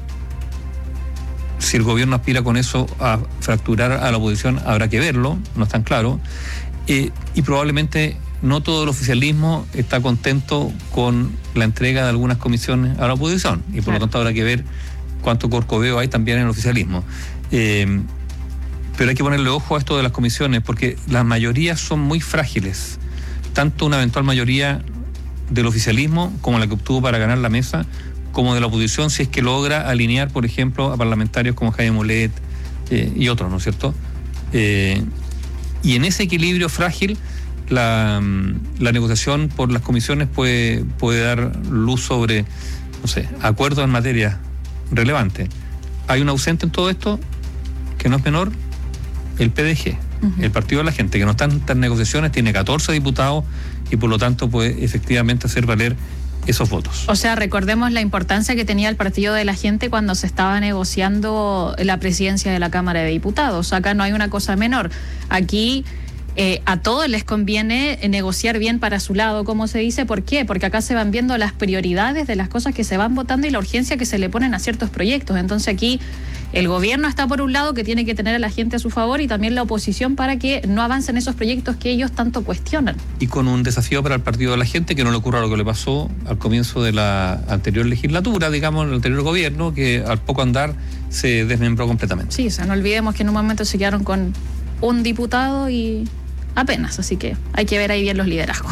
Speaker 16: Si el gobierno aspira con eso a fracturar a la oposición, habrá que verlo, no es tan claro. Eh, y probablemente no todo el oficialismo está contento con la entrega de algunas comisiones a la oposición. Y por claro. lo tanto habrá que ver cuánto corcoveo hay también en el oficialismo. Eh, pero hay que ponerle ojo a esto de las comisiones, porque las mayorías son muy frágiles. Tanto una eventual mayoría del oficialismo como la que obtuvo para ganar la mesa, como de la oposición, si es que logra alinear, por ejemplo, a parlamentarios como Jaime Mulet eh, y otros, ¿no es cierto? Eh, y en ese equilibrio frágil, la, la negociación por las comisiones puede, puede dar luz sobre, no sé, acuerdos en materia relevante. Hay un ausente en todo esto, que no es menor, el P D G, uh-huh. el Partido de la Gente, que no está en estas negociaciones, tiene catorce diputados y por lo tanto puede efectivamente hacer valer esos votos.
Speaker 18: O sea, recordemos la importancia que tenía el Partido de la Gente cuando se estaba negociando la presidencia de la Cámara de Diputados. Acá no hay una cosa menor. Aquí eh, a todos les conviene negociar bien para su lado, como se dice. ¿Por qué? Porque acá se van viendo las prioridades de las cosas que se van votando y la urgencia que se le ponen a ciertos proyectos. Entonces aquí el gobierno está por un lado, que tiene que tener a la gente a su favor, y también la oposición para que no avancen esos proyectos que ellos tanto cuestionan.
Speaker 16: Y con un desafío para el Partido de la Gente, que no le ocurra lo que le pasó al comienzo de la anterior legislatura, digamos, en el anterior gobierno, que al poco andar se desmembró completamente.
Speaker 18: Sí, o sea, no olvidemos que en un momento se quedaron con un diputado y apenas, así que hay que ver ahí bien los liderazgos.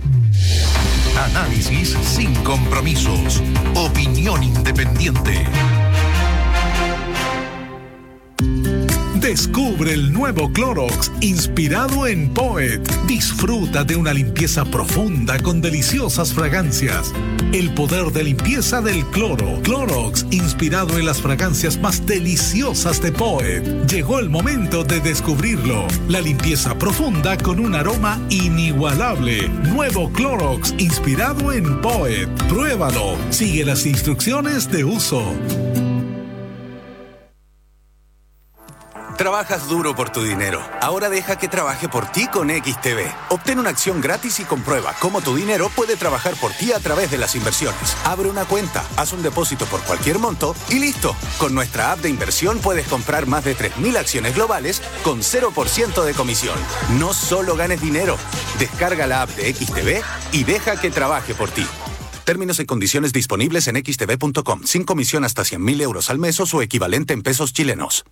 Speaker 12: Análisis sin compromisos. Opinión independiente.
Speaker 4: Descubre el nuevo Clorox inspirado en Poet. Disfruta de una limpieza profunda con deliciosas fragancias. El poder de limpieza del cloro. Clorox, inspirado en las fragancias más deliciosas de Poet. Llegó el momento de descubrirlo. La limpieza profunda con un aroma inigualable. Nuevo Clorox, inspirado en Poet. Pruébalo. Sigue las instrucciones de uso.
Speaker 3: Trabajas duro por tu dinero. Ahora deja que trabaje por ti con X T B. Obtén una acción gratis y comprueba cómo tu dinero puede trabajar por ti a través de las inversiones. Abre una cuenta, haz un depósito por cualquier monto y listo. Con nuestra app de inversión puedes comprar más de tres mil acciones globales con cero por ciento de comisión. No solo ganes dinero. Descarga la app de X T B y deja que trabaje por ti. Términos y condiciones disponibles en x t b punto com. Sin comisión hasta cien mil euros al mes o su equivalente en pesos chilenos.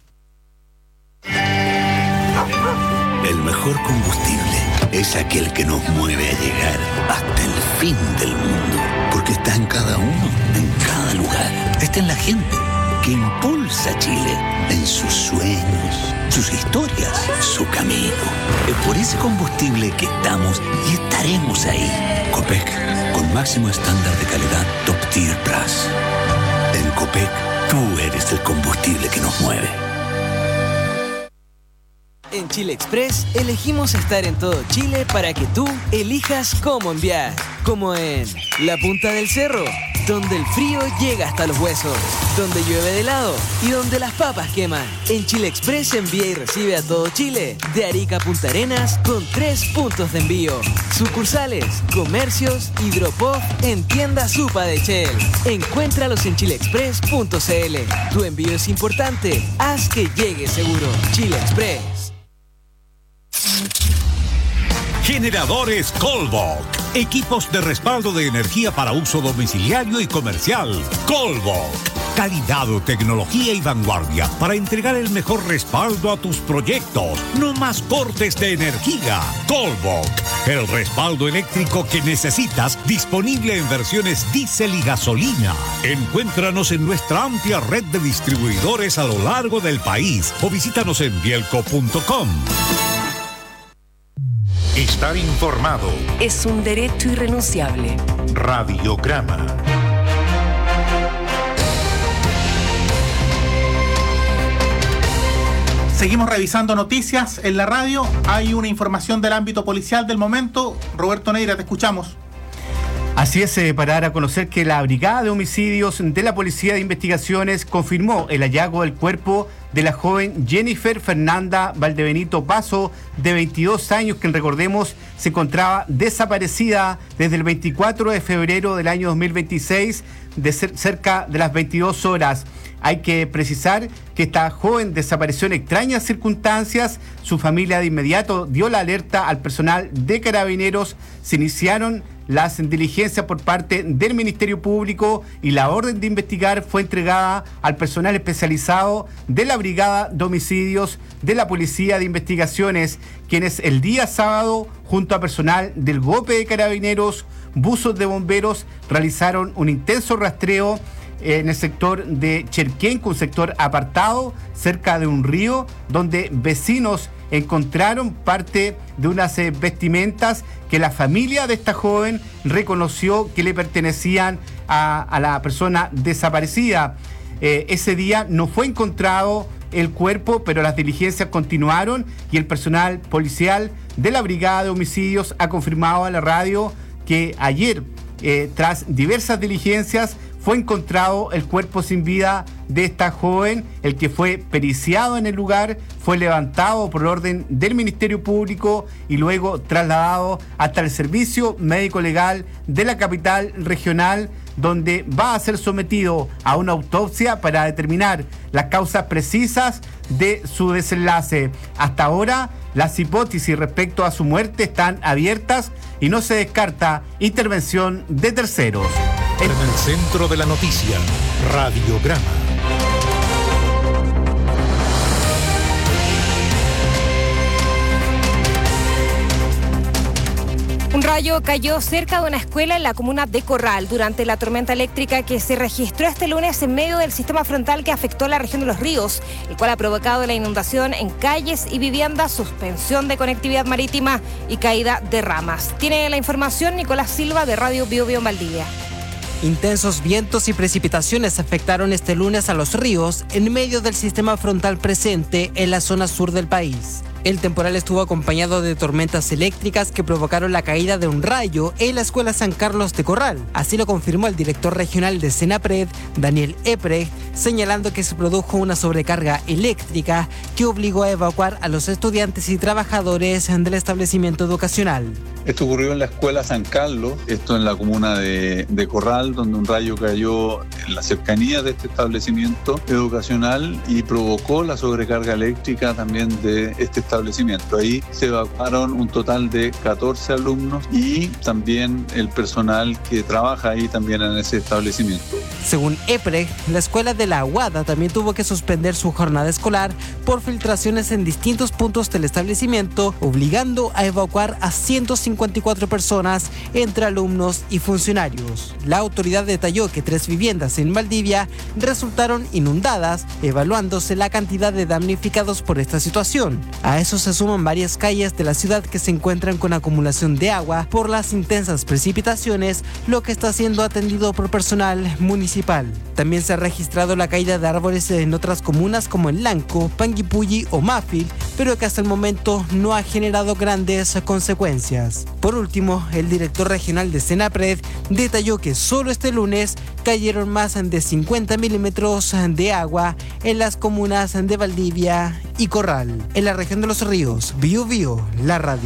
Speaker 5: El mejor combustible es aquel que nos mueve a llegar hasta el fin del mundo. Porque está en cada uno, en cada lugar. Está en la gente que impulsa a Chile en sus sueños, sus historias, su camino. Es por ese combustible que estamos y estaremos ahí. Copec, con máximo estándar de calidad Top Tier Plus. En Copec, tú eres el combustible que nos mueve.
Speaker 6: En Chile Express elegimos estar en todo Chile para que tú elijas cómo enviar. Como en la punta del cerro, donde el frío llega hasta los huesos, donde llueve de helado y donde las papas queman. En Chile Express envía y recibe a todo Chile, de Arica a Punta Arenas, con tres puntos de envío. Sucursales, comercios y drop-off en tienda Supa de Shell. Encuéntralos en chile express punto c l. Tu envío es importante, haz que llegue seguro. Chile Express.
Speaker 7: Generadores Colbok. Equipos de respaldo de energía para uso domiciliario y comercial. Colbok. Calidad, tecnología y vanguardia para entregar el mejor respaldo a tus proyectos. No más cortes de energía. Colbok. El respaldo eléctrico que necesitas, disponible en versiones diésel y gasolina. Encuéntranos en nuestra amplia red de distribuidores a lo largo del país o visítanos en bielco punto com.
Speaker 12: Estar informado
Speaker 9: es un derecho irrenunciable.
Speaker 12: Radiograma.
Speaker 8: Seguimos revisando noticias en la radio. Hay una información del ámbito policial del momento. Roberto Neira, te escuchamos.
Speaker 10: Así es, eh, para dar a conocer que la Brigada de Homicidios de la Policía de Investigaciones confirmó el hallazgo del cuerpo de la joven Jennifer Fernanda Valdebenito Paso, de veintidós años, quien, recordemos, se encontraba desaparecida desde el veinticuatro de febrero del año dos mil veintiséis, de cer- cerca de las veintidós horas. Hay que precisar que esta joven desapareció en extrañas circunstancias. Su familia de inmediato dio la alerta al personal de Carabineros. Se iniciaron las diligencias por parte del Ministerio Público y la orden de investigar fue entregada al personal especializado de la Brigada de Homicidios de la Policía de Investigaciones, quienes el día sábado, junto a personal del GOPE de Carabineros, buzos de bomberos, realizaron un intenso rastreo en el sector de Cherquenco, un sector apartado cerca de un río, donde vecinos encontraron parte de unas eh, vestimentas que la familia de esta joven reconoció que le pertenecían a, a la persona desaparecida. Eh, ese día no fue encontrado el cuerpo, pero las diligencias continuaron y el personal policial de la Brigada de Homicidios ha confirmado a la radio que ayer, eh, tras diversas diligencias, fue encontrado el cuerpo sin vida de esta joven, el que fue periciado en el lugar, fue levantado por orden del Ministerio Público y luego trasladado hasta el Servicio Médico Legal de la capital regional, donde va a ser sometido a una autopsia para determinar las causas precisas de su desenlace. Hasta ahora, las hipótesis respecto a su muerte están abiertas y no se descarta intervención de terceros.
Speaker 12: En el centro de la noticia, Radiograma.
Speaker 13: Un rayo cayó cerca de una escuela en la comuna de Corral durante la tormenta eléctrica que se registró este lunes en medio del sistema frontal que afectó la región de Los Ríos, el cual ha provocado la inundación en calles y viviendas, suspensión de conectividad marítima y caída de ramas. Tiene la información Nicolás Silva de Radio Bio Bio en Valdivia.
Speaker 14: Intensos vientos y precipitaciones afectaron este lunes a Los Ríos en medio del sistema frontal presente en la zona sur del país. El temporal estuvo acompañado de tormentas eléctricas que provocaron la caída de un rayo en la escuela San Carlos de Corral. Así lo confirmó el director regional de Senapred, Daniel Eprecht, señalando que se produjo una sobrecarga eléctrica que obligó a evacuar a los estudiantes y trabajadores del establecimiento educacional.
Speaker 11: Esto ocurrió en la escuela San Carlos, esto en la comuna de, de Corral, donde un rayo cayó en la cercanía de este establecimiento educacional y provocó la sobrecarga eléctrica también de este establecimiento. Ahí se evacuaron un total de catorce alumnos y también el personal que trabaja ahí también en ese establecimiento.
Speaker 14: Según Eprecht, la escuela de La Aguada también tuvo que suspender su jornada escolar por filtraciones en distintos puntos del establecimiento, obligando a evacuar a ciento cincuenta y cuatro personas entre alumnos y funcionarios. La autoridad detalló que tres viviendas en Valdivia resultaron inundadas, evaluándose la cantidad de damnificados por esta situación. A eso se suman varias calles de la ciudad que se encuentran con acumulación de agua por las intensas precipitaciones, lo que está siendo atendido por personal municipal. También se ha registrado la caída de árboles en otras comunas como en Lanco, Panguipulli o Mafil, pero que hasta el momento no ha generado grandes consecuencias. Por último, el director regional de Senapred detalló que solo este lunes cayeron más de cincuenta milímetros de agua en las comunas de Valdivia y Corral. En la región de Los Ríos, Bio Bio, la radio.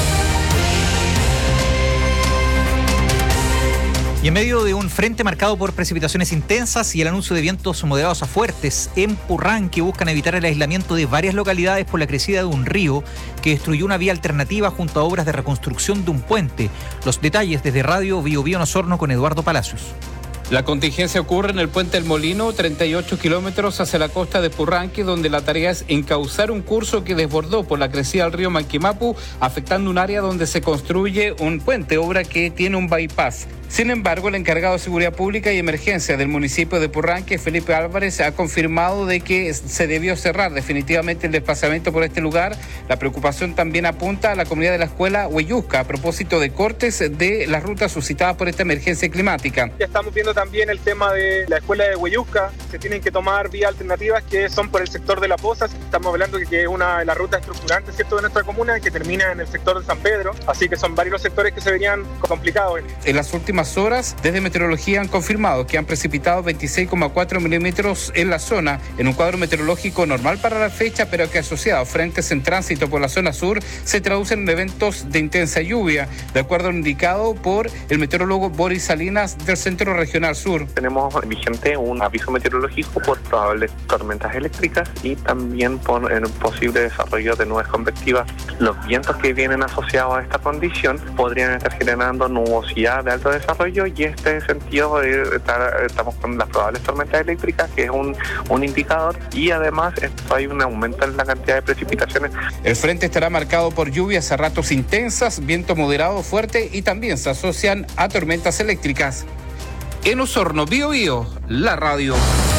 Speaker 15: Y en medio de un frente marcado por precipitaciones intensas y el anuncio de vientos moderados a fuertes en Purranque, buscan evitar el aislamiento de varias localidades por la crecida de un río que destruyó una vía alternativa junto a obras de reconstrucción de un puente. Los detalles desde Radio Bio Bio en Osorno con Eduardo Palacios.
Speaker 17: La contingencia ocurre en el Puente del Molino, treinta y ocho kilómetros hacia la costa de Purranque, donde la tarea es encauzar un curso que desbordó por la crecida del río Manquimapu, afectando un área donde se construye un puente, obra que tiene un bypass. Sin embargo, el encargado de Seguridad Pública y Emergencia del municipio de Purranque, Felipe Álvarez, ha confirmado de que se debió cerrar definitivamente el desplazamiento por este lugar. La preocupación también apunta a la comunidad de la escuela Hueyusca a propósito de cortes de las rutas suscitadas por esta emergencia climática.
Speaker 19: Ya estamos viendo también el tema de la escuela de Hueyusca. Se tienen que tomar vías alternativas que son por el sector de La Poza. Estamos hablando de que es una de las rutas estructurantes, ¿cierto?, de nuestra comuna, que termina en el sector de San Pedro. Así que son varios los sectores que se verían complicados.
Speaker 17: En las últimas horas, desde Meteorología han confirmado que han precipitado veintiséis coma cuatro milímetros en la zona, en un cuadro meteorológico normal para la fecha, pero que asociado a frentes en tránsito por la zona sur se traducen en eventos de intensa lluvia, de acuerdo a lo indicado por el meteorólogo Boris Salinas del Centro Regional Sur.
Speaker 20: Tenemos vigente un aviso meteorológico por probables tormentas eléctricas y también por el posible desarrollo de nubes convectivas. Los vientos que vienen asociados a esta condición podrían estar generando nubosidad de alto desarrollo, y en este sentido eh, estar, estamos con las probables tormentas eléctricas, que es un, un indicador, y además esto, hay un aumento en la cantidad de precipitaciones.
Speaker 17: El frente estará marcado por lluvias a ratos intensas, viento moderado fuerte, y también se asocian a tormentas eléctricas. En Osorno, Bio Bio, la radio.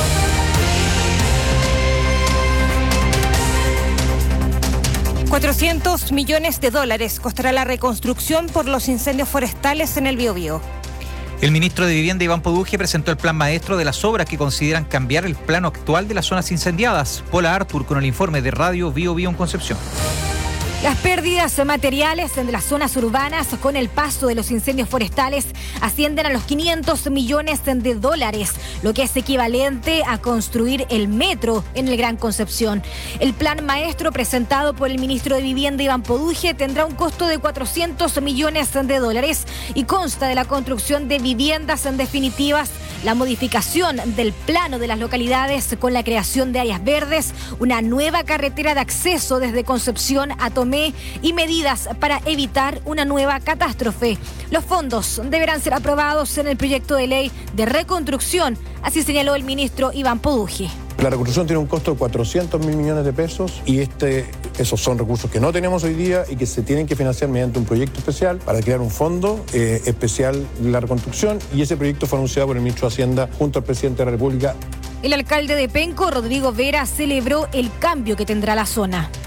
Speaker 13: cuatrocientos millones de dólares costará la reconstrucción por los incendios forestales en el Biobío.
Speaker 15: El ministro de Vivienda, Iván Poduje, presentó el plan maestro de las obras que consideran cambiar el plano actual de las zonas incendiadas. Paula Artur con el informe de Radio Bio Bio en Concepción.
Speaker 13: Las pérdidas materiales en las zonas urbanas con el paso de los incendios forestales ascienden a los quinientos millones de dólares, lo que es equivalente a construir el metro en el Gran Concepción. El plan maestro presentado por el ministro de Vivienda, Iván Poduje, tendrá un costo de cuatrocientos millones de dólares y consta de la construcción de viviendas en definitivas, la modificación del plano de las localidades con la creación de áreas verdes, una nueva carretera de acceso desde Concepción a Tomé y medidas para evitar una nueva catástrofe. Los fondos deberán ser aprobados en el proyecto de ley de reconstrucción, así señaló el ministro Iván Poduje.
Speaker 21: La reconstrucción tiene un costo de cuatrocientos mil millones de pesos y este, esos son recursos que no tenemos hoy día y que se tienen que financiar mediante un proyecto especial para crear un fondo eh, especial de la reconstrucción, y ese proyecto fue anunciado por el ministro de Hacienda junto al presidente de la República.
Speaker 13: El alcalde de Penco, Rodrigo Vera, celebró el cambio que tendrá la zona.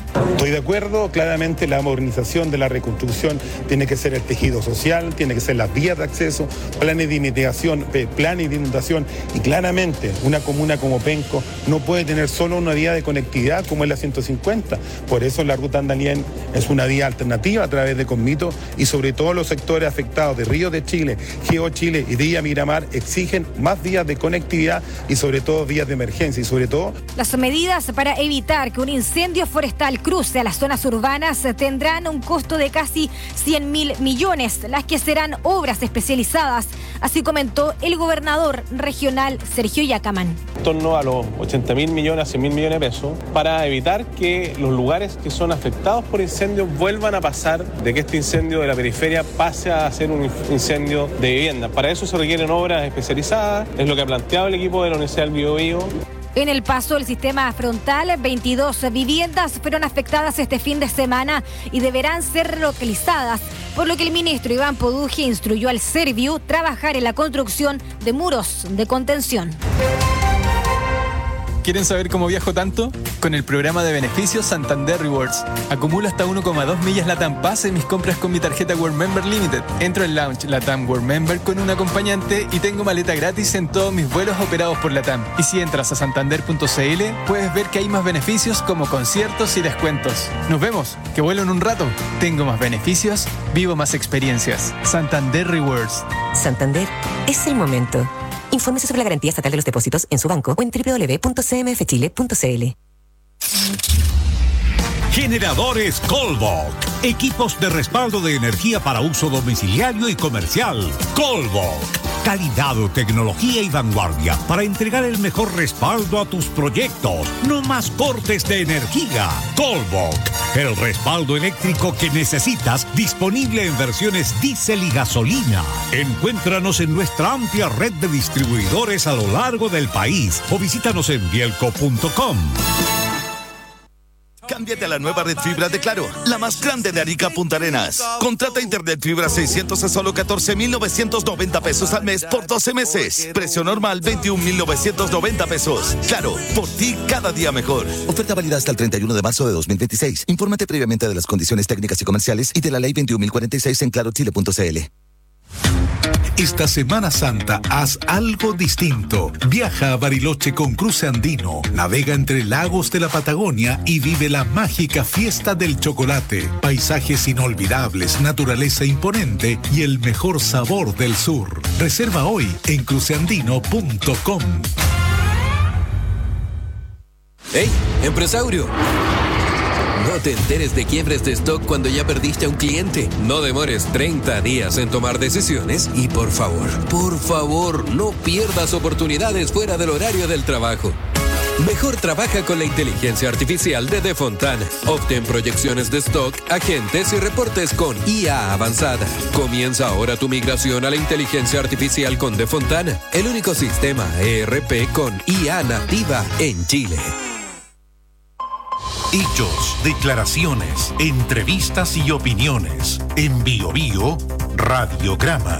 Speaker 21: Estoy de acuerdo, claramente la modernización de la reconstrucción tiene que ser el tejido social, tiene que ser las vías de acceso, planes de mitigación, planes de inundación, y claramente una comuna como Penco no puede tener solo una vía de conectividad como es la ciento cincuenta. Por eso la ruta Andalien es una vía alternativa a través de Comito, y sobre todo los sectores afectados de Río de Chile, Geo Chile y Villa Miramar exigen más vías de conectividad y sobre todo vías de emergencia y sobre todo...
Speaker 13: Las medidas para evitar que un incendio forestal cruce a las zonas urbanas tendrán un costo de casi cien mil millones, las que serán obras especializadas. Así comentó el gobernador regional Sergio Yacamán.
Speaker 2: En torno a los ochenta mil millones, a cien mil millones de pesos, para evitar que los lugares que son afectados por incendios vuelvan a pasar de que este incendio de la periferia pase a ser un incendio de vivienda. Para eso se requieren obras especializadas, es lo que ha planteado el equipo de la Universidad del Biobío.
Speaker 13: En El Paso del sistema frontal, veintidós viviendas fueron afectadas este fin de semana y deberán ser relocalizadas, por lo que el ministro Iván Poduje instruyó al Serviu trabajar en la construcción de muros de contención.
Speaker 22: ¿Quieren saber cómo viajo tanto? Con el programa de beneficios Santander Rewards. Acumulo hasta uno coma dos millas LATAM Pass en mis compras con mi tarjeta World Member Limited. Entro en Lounge LATAM World Member con un acompañante y tengo maleta gratis en todos mis vuelos operados por LATAM. Y si entras a santander punto c l, puedes ver que hay más beneficios como conciertos y descuentos. Nos vemos, que vuelo en un rato. Tengo más beneficios, vivo más experiencias. Santander Rewards.
Speaker 23: Santander es el momento. Infórmese sobre la garantía estatal de los depósitos en su banco o en doble u doble u doble u punto c m f chile punto c l.
Speaker 7: Generadores Colbok. Equipos de respaldo de energía para uso domiciliario y comercial. Colbok. Calidad, tecnología y vanguardia para entregar el mejor respaldo a tus proyectos. No más cortes de energía. Colbok. El respaldo eléctrico que necesitas, disponible en versiones diésel y gasolina. Encuéntranos en nuestra amplia red de distribuidores a lo largo del país o visítanos en bielco punto com.
Speaker 24: Cámbiate a la nueva red fibra de Claro, la más grande de Arica Punta Arenas. Contrata internet fibra seiscientos a solo catorce mil novecientos noventa pesos al mes por doce meses. Precio normal veintiún mil novecientos noventa pesos. Claro, por ti cada día mejor. Oferta válida hasta el treinta y uno de marzo de dos mil veintiséis. Infórmate previamente de las condiciones técnicas y comerciales y de la ley veintiún mil cuarenta y seis en claro chile punto c l.
Speaker 4: Esta Semana Santa haz algo distinto. Viaja a Bariloche con Cruce Andino, navega entre lagos de la Patagonia y vive la mágica fiesta del chocolate. Paisajes inolvidables, naturaleza imponente y el mejor sabor del sur. Reserva hoy en cruce andino punto com.
Speaker 25: ¡Hey, empresario! No te enteres de quiebres de stock cuando ya perdiste a un cliente. No demores treinta días en tomar decisiones y por favor, por favor, no pierdas oportunidades fuera del horario del trabajo. Mejor trabaja con la inteligencia artificial de Defontana. Obtén proyecciones de stock, agentes y reportes con I A avanzada. Comienza ahora tu migración a la inteligencia artificial con Defontana, el único sistema E R P con I A nativa en Chile.
Speaker 12: Hechos, declaraciones, entrevistas y opiniones. En Bio Bio, Radiograma.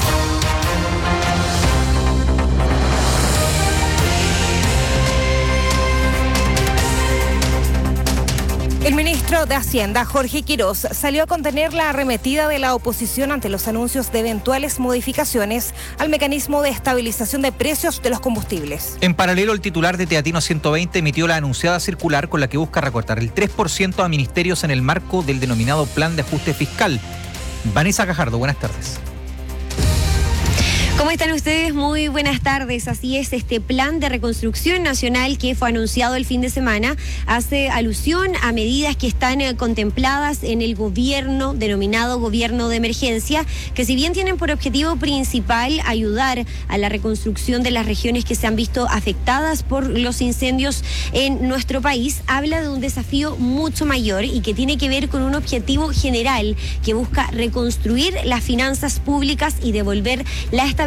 Speaker 13: El ministro de Hacienda, Jorge Quirós, salió a contener la arremetida de la oposición ante los anuncios de eventuales modificaciones al mecanismo de estabilización de precios de los combustibles.
Speaker 15: En paralelo, el titular de Teatino ciento veinte emitió la anunciada circular con la que busca recortar el tres por ciento a ministerios en el marco del denominado Plan de Ajuste Fiscal. Vanessa Cajardo, buenas tardes.
Speaker 26: ¿Cómo están ustedes? Muy buenas tardes. Así es, este plan de reconstrucción nacional que fue anunciado el fin de semana hace alusión a medidas que están eh, contempladas en el gobierno, denominado gobierno de emergencia, que si bien tienen por objetivo principal ayudar a la reconstrucción de las regiones que se han visto afectadas por los incendios en nuestro país, habla de un desafío mucho mayor y que tiene que ver con un objetivo general que busca reconstruir las finanzas públicas y devolver la estabilidad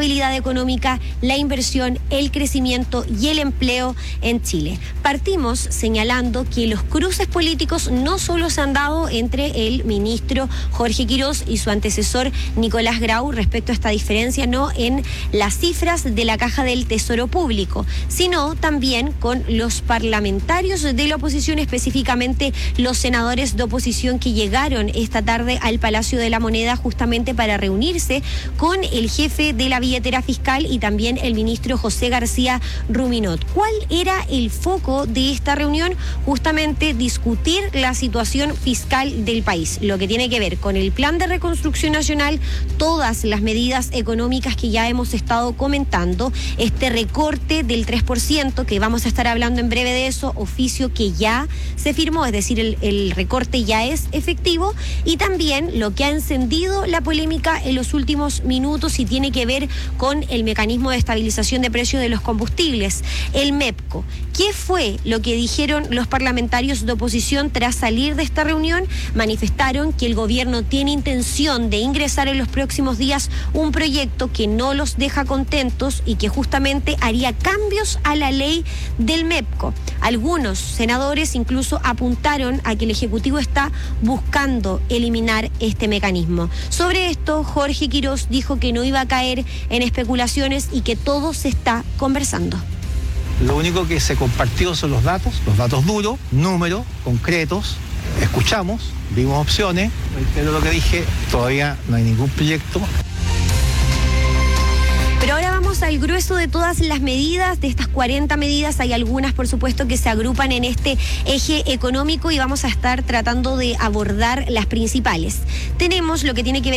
Speaker 26: estabilidad económica, la inversión, el crecimiento y el empleo en Chile. Partimos señalando que los cruces políticos no solo se han dado entre el ministro Jorge Quirós y su antecesor Nicolás Grau respecto a esta diferencia no en las cifras de la Caja del Tesoro Público, sino también con los parlamentarios de la oposición, específicamente los senadores de oposición que llegaron esta tarde al Palacio de la Moneda justamente para reunirse con el jefe de la billetera fiscal y también el ministro José García Ruminot. ¿Cuál era el foco de esta reunión? Justamente discutir la situación fiscal del país, lo que tiene que ver con el plan de reconstrucción nacional, todas las medidas económicas que ya hemos estado comentando, este recorte del tres por ciento que vamos a estar hablando en breve de eso, oficio que ya se firmó, es decir, el, el recorte ya es efectivo, y también lo que ha encendido la polémica en los últimos minutos y tiene que ver con el mecanismo de estabilización de precios de los combustibles, el MEPCO. ¿Qué fue lo que dijeron los parlamentarios de oposición tras salir de esta reunión? Manifestaron que el gobierno tiene intención de ingresar en los próximos días un proyecto que no los deja contentos y que justamente haría cambios a la ley del MEPCO. Algunos senadores incluso apuntaron a que el Ejecutivo está buscando eliminar este mecanismo. Sobre esto, Jorge Quirós dijo que no iba a caer en especulaciones y que todo se está conversando.
Speaker 1: Lo único que se compartió son los datos, los datos duros, números concretos. Escuchamos, vimos opciones, pero lo que dije, todavía no hay ningún proyecto.
Speaker 26: Pero ahora vamos al grueso de todas las medidas, de estas cuarenta medidas, hay algunas por supuesto que se agrupan en este eje económico y vamos a estar tratando de abordar las principales. Tenemos lo que tiene que ver